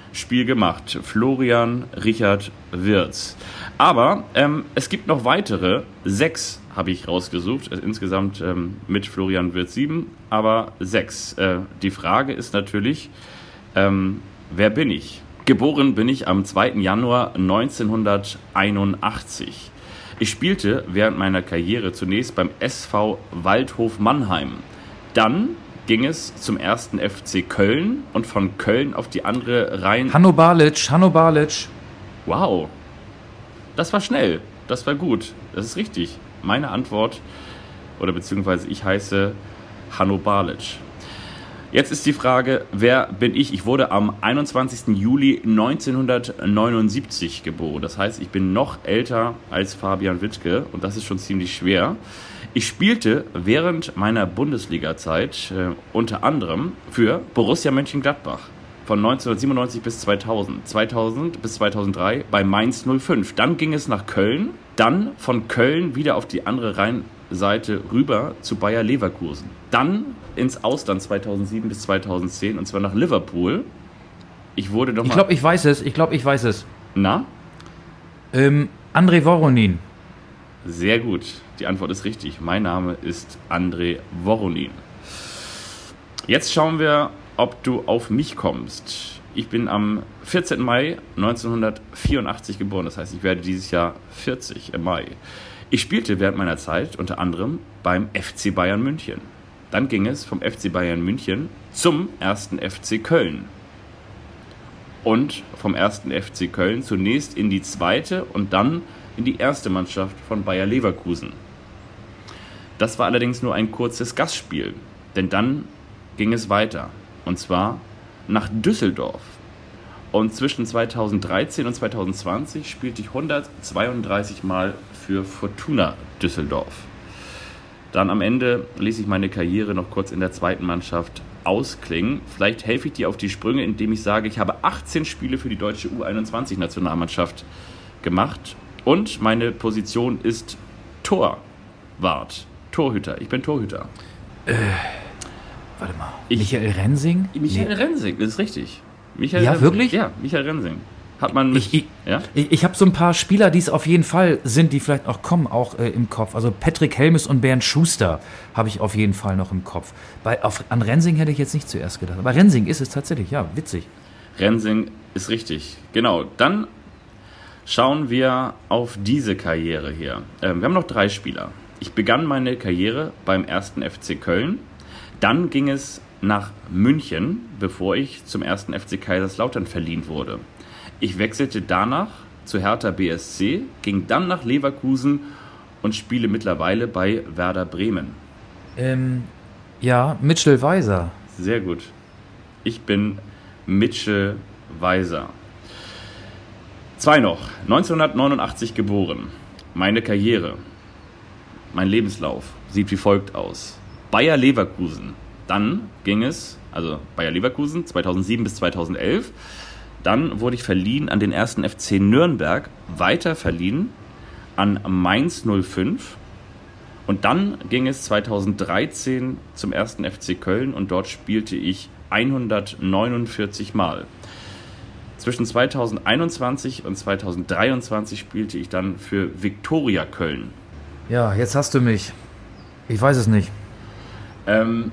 Spiel gemacht. Florian Richard Wirtz. Aber ähm, es gibt noch weitere. Sechs habe ich rausgesucht. Also insgesamt ähm, mit Florian Wirtz sieben, aber sechs. Äh, die Frage ist natürlich, ähm, wer bin ich? Geboren bin ich am zweiten Januar neunzehnhunderteinundachtzig. Ich spielte während meiner Karriere zunächst beim S V Waldhof Mannheim. Dann ging es zum ersten F C Köln und von Köln auf die andere Rhein... Hanno Balic, Hanno Balic. Wow, das war schnell, das war gut, das ist richtig. Meine Antwort, oder beziehungsweise ich heiße Hanno Balic. Jetzt ist die Frage, wer bin ich? Ich wurde am einundzwanzigsten Juli neunzehnhundertneunundsiebzig geboren. Das heißt, ich bin noch älter als Fabian Wittke und das ist schon ziemlich schwer. Ich spielte während meiner Bundesliga-Zeit äh, unter anderem für Borussia Mönchengladbach von neunzehnhundertsiebenundneunzig bis zweitausend, zweitausend bis zweitausenddrei bei Mainz null fünf. Dann ging es nach Köln, dann von Köln wieder auf die andere Rheinseite rüber zu Bayer Leverkusen. Dann ins Ausland zweitausendsieben bis zweitausendzehn und zwar nach Liverpool. Ich wurde doch mal... Ich glaube, ich weiß es. Ich glaube, ich weiß es. Na? Ähm, André Voronin. Sehr gut. Die Antwort ist richtig. Mein Name ist André Voronin. Jetzt schauen wir, ob du auf mich kommst. Ich bin am vierzehnten Mai neunzehnhundertvierundachtzig geboren. Das heißt, ich werde dieses Jahr vierzig im Mai. Ich spielte während meiner Zeit unter anderem beim F C Bayern München. Dann ging es vom F C Bayern München zum ersten F C Köln. Und vom ersten F C Köln zunächst in die zweite und dann in die erste Mannschaft von Bayer Leverkusen. Das war allerdings nur ein kurzes Gastspiel, denn dann ging es weiter. Und zwar nach Düsseldorf. Und zwischen zweitausenddreizehn und zweitausendzwanzig spielte ich hundertzweiunddreißig Mal für Fortuna Düsseldorf. Dann am Ende ließ ich meine Karriere noch kurz in der zweiten Mannschaft ausklingen. Vielleicht helfe ich dir auf die Sprünge, indem ich sage, ich habe achtzehn Spiele für die deutsche U einundzwanzig-Nationalmannschaft gemacht. Und meine Position ist Torwart, Torhüter. Ich bin Torhüter. Äh, warte mal. Ich, Michael Rensing? Michael Nee. Rensing, das ist richtig. Michael Ja, Rensing. wirklich? Ja, Michael Rensing. Hat man mit, Ich, ich, ja? ich, ich habe so ein paar Spieler, die es auf jeden Fall sind, die vielleicht auch kommen, auch äh, im Kopf. Also Patrick Helmes und Bernd Schuster habe ich auf jeden Fall noch im Kopf. Bei, auf, an Rensing hätte ich jetzt nicht zuerst gedacht. Aber Rensing ist es tatsächlich, ja, witzig. Rensing ist richtig. Genau, dann schauen wir auf diese Karriere hier. Ähm, wir haben noch drei Spieler. Ich begann meine Karriere beim ersten F C Köln. Dann ging es nach München, bevor ich zum ersten F C Kaiserslautern verliehen wurde. Ich wechselte danach zu Hertha B S C, ging dann nach Leverkusen und spiele mittlerweile bei Werder Bremen. Ähm, ja, Mitchell Weiser. Sehr gut. Ich bin Mitchell Weiser. Zwei noch. neunzehnhundertneunundachtzig geboren. Meine Karriere, mein Lebenslauf sieht wie folgt aus. Bayer Leverkusen. Dann ging es, also Bayer Leverkusen zweitausendsieben bis zweitausendelf. Dann wurde ich verliehen an den ersten F C Nürnberg, weiter verliehen an Mainz null fünf. Und dann ging es zweitausenddreizehn zum ersten F C Köln und dort spielte ich hundertneunundvierzig Mal. Zwischen zweitausendeinundzwanzig und zweitausenddreiundzwanzig spielte ich dann für Viktoria Köln. Ja, jetzt hast du mich. Ich weiß es nicht. Ähm,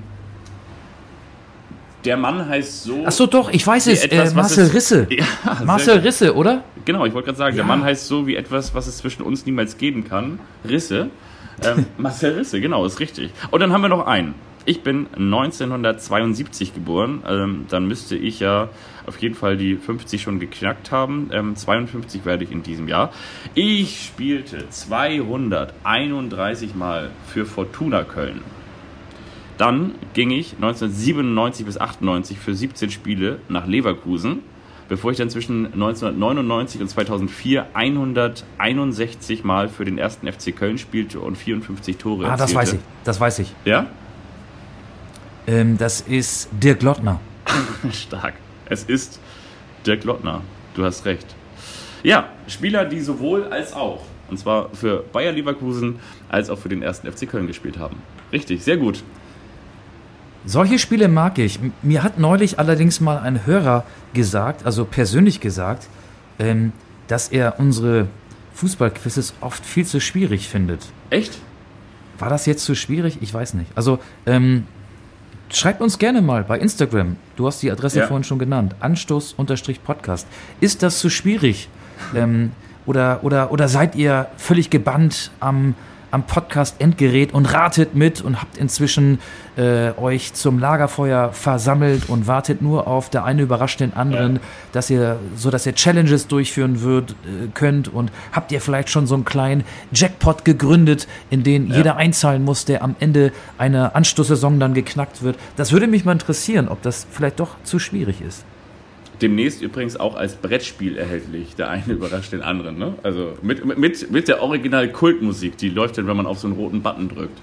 der Mann heißt so... Ach so, doch, ich weiß wie es. etwas, Äh, was Marcel es- Risse. Ja, sehr Marcel gut. Risse, oder? Genau, ich wollte gerade sagen, der Ja. Mann heißt so wie etwas, was es zwischen uns niemals geben kann. Risse. Ähm, Marcel Risse, genau, ist richtig. Und dann haben wir noch einen. Ich bin neunzehnhundertzweiundsiebzig geboren. Ähm, dann müsste ich ja auf jeden Fall die fünfzig schon geknackt haben. Ähm, zweiundfünfzig werde ich in diesem Jahr. Ich spielte zweihunderteinunddreißig Mal für Fortuna Köln. Dann ging ich neunzehnhundertsiebenundneunzig bis achtundneunzig für siebzehn Spiele nach Leverkusen, bevor ich dann zwischen neunzehnhundertneunundneunzig und zweitausendvier hunderteinundsechzig Mal für den ersten F C Köln spielte und vierundfünfzig Tore Ah, erzielte. das weiß ich. Das weiß ich. Ja? Ähm, das ist Dirk Lottner. Stark. Es ist Dirk Lottner. Du hast recht. Ja, Spieler, die sowohl als auch, und zwar für Bayer Leverkusen, als auch für den ersten F C Köln gespielt haben. Richtig, sehr gut. Solche Spiele mag ich. Mir hat neulich allerdings mal ein Hörer gesagt, also persönlich gesagt, ähm, dass er unsere Fußballquizzes oft viel zu schwierig findet. Echt? War das jetzt zu schwierig? Ich weiß nicht. Also, ähm, schreibt uns gerne mal bei Instagram. Du hast die Adresse Ja. vorhin schon genannt. Anstoß-Podcast. Ist das zu schwierig? Ähm, oder, oder, oder seid ihr völlig gebannt am, am Podcast-Endgerät und ratet mit und habt inzwischen äh, euch zum Lagerfeuer versammelt und wartet nur auf der eine überrascht den anderen, Ja. dass ihr, so dass ihr Challenges durchführen würd, äh, könnt und habt ihr vielleicht schon so einen kleinen Jackpot gegründet, in den Ja. jeder einzahlen muss, der am Ende einer Anstoßsaison dann geknackt wird. Das würde mich mal interessieren, ob das vielleicht doch zu schwierig ist. Demnächst übrigens auch als Brettspiel erhältlich. Der eine überrascht den anderen. Ne? Also mit, mit, mit der original Kultmusik, die läuft dann, wenn man auf so einen roten Button drückt.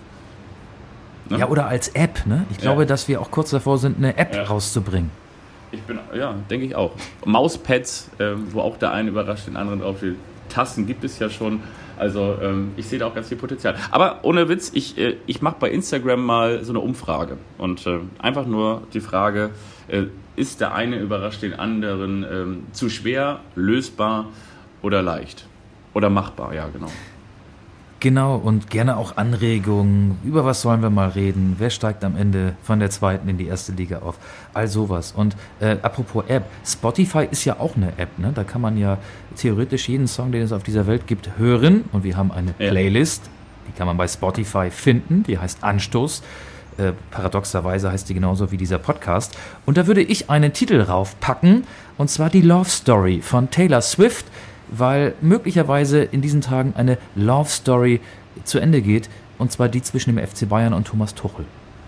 Ne? Ja, oder als App, ne? Ich glaube, Ja. dass wir auch kurz davor sind, eine App Ja. rauszubringen. Ich bin, ja, denke ich auch. Mauspads, ähm, wo auch der eine überrascht den anderen draufsteht. Tasten gibt es ja schon. Also ähm, ich sehe da auch ganz viel Potenzial. Aber ohne Witz, ich, äh, ich mache bei Instagram mal so eine Umfrage. Und äh, einfach nur die Frage, äh, ist der eine überrascht den anderen ähm, zu schwer, lösbar oder leicht? Oder machbar, ja genau. Genau, und gerne auch Anregungen. Über was sollen wir mal reden? Wer steigt am Ende von der zweiten in die erste Liga auf? All sowas. Und äh, apropos App, Spotify ist ja auch eine App, ne? Da kann man ja theoretisch jeden Song, den es auf dieser Welt gibt, hören. Und wir haben eine Ja. Playlist, die kann man bei Spotify finden, die heißt Anstoß. Äh, paradoxerweise heißt die genauso wie dieser Podcast. Und da würde ich einen Titel raufpacken, und zwar die Love Story von Taylor Swift, weil möglicherweise in diesen Tagen eine Love Story zu Ende geht, und zwar die zwischen dem F C Bayern und Thomas Tuchel.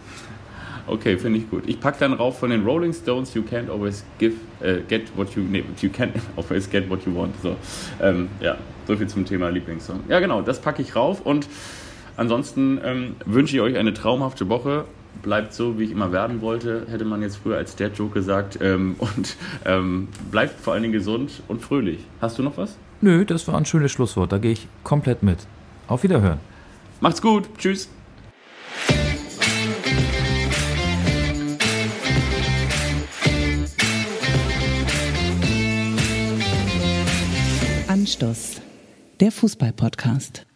Okay, finde ich gut. Ich packe dann rauf von den Rolling Stones, You can't always give, äh, get what you, nee, you can't always get what you want. So, ähm, ja, so viel zum Thema Lieblingssong. Ja, genau, das packe ich rauf und ansonsten ähm, wünsche ich euch eine traumhafte Woche. Bleibt so, wie ich immer werden wollte, hätte man jetzt früher als Dad-Joke gesagt. Ähm, und ähm, bleibt vor allen Dingen gesund und fröhlich. Hast du noch was? Nö, das war ein schönes Schlusswort, da gehe ich komplett mit. Auf Wiederhören. Macht's gut. Tschüss. Anstoß, der Fußball-Podcast.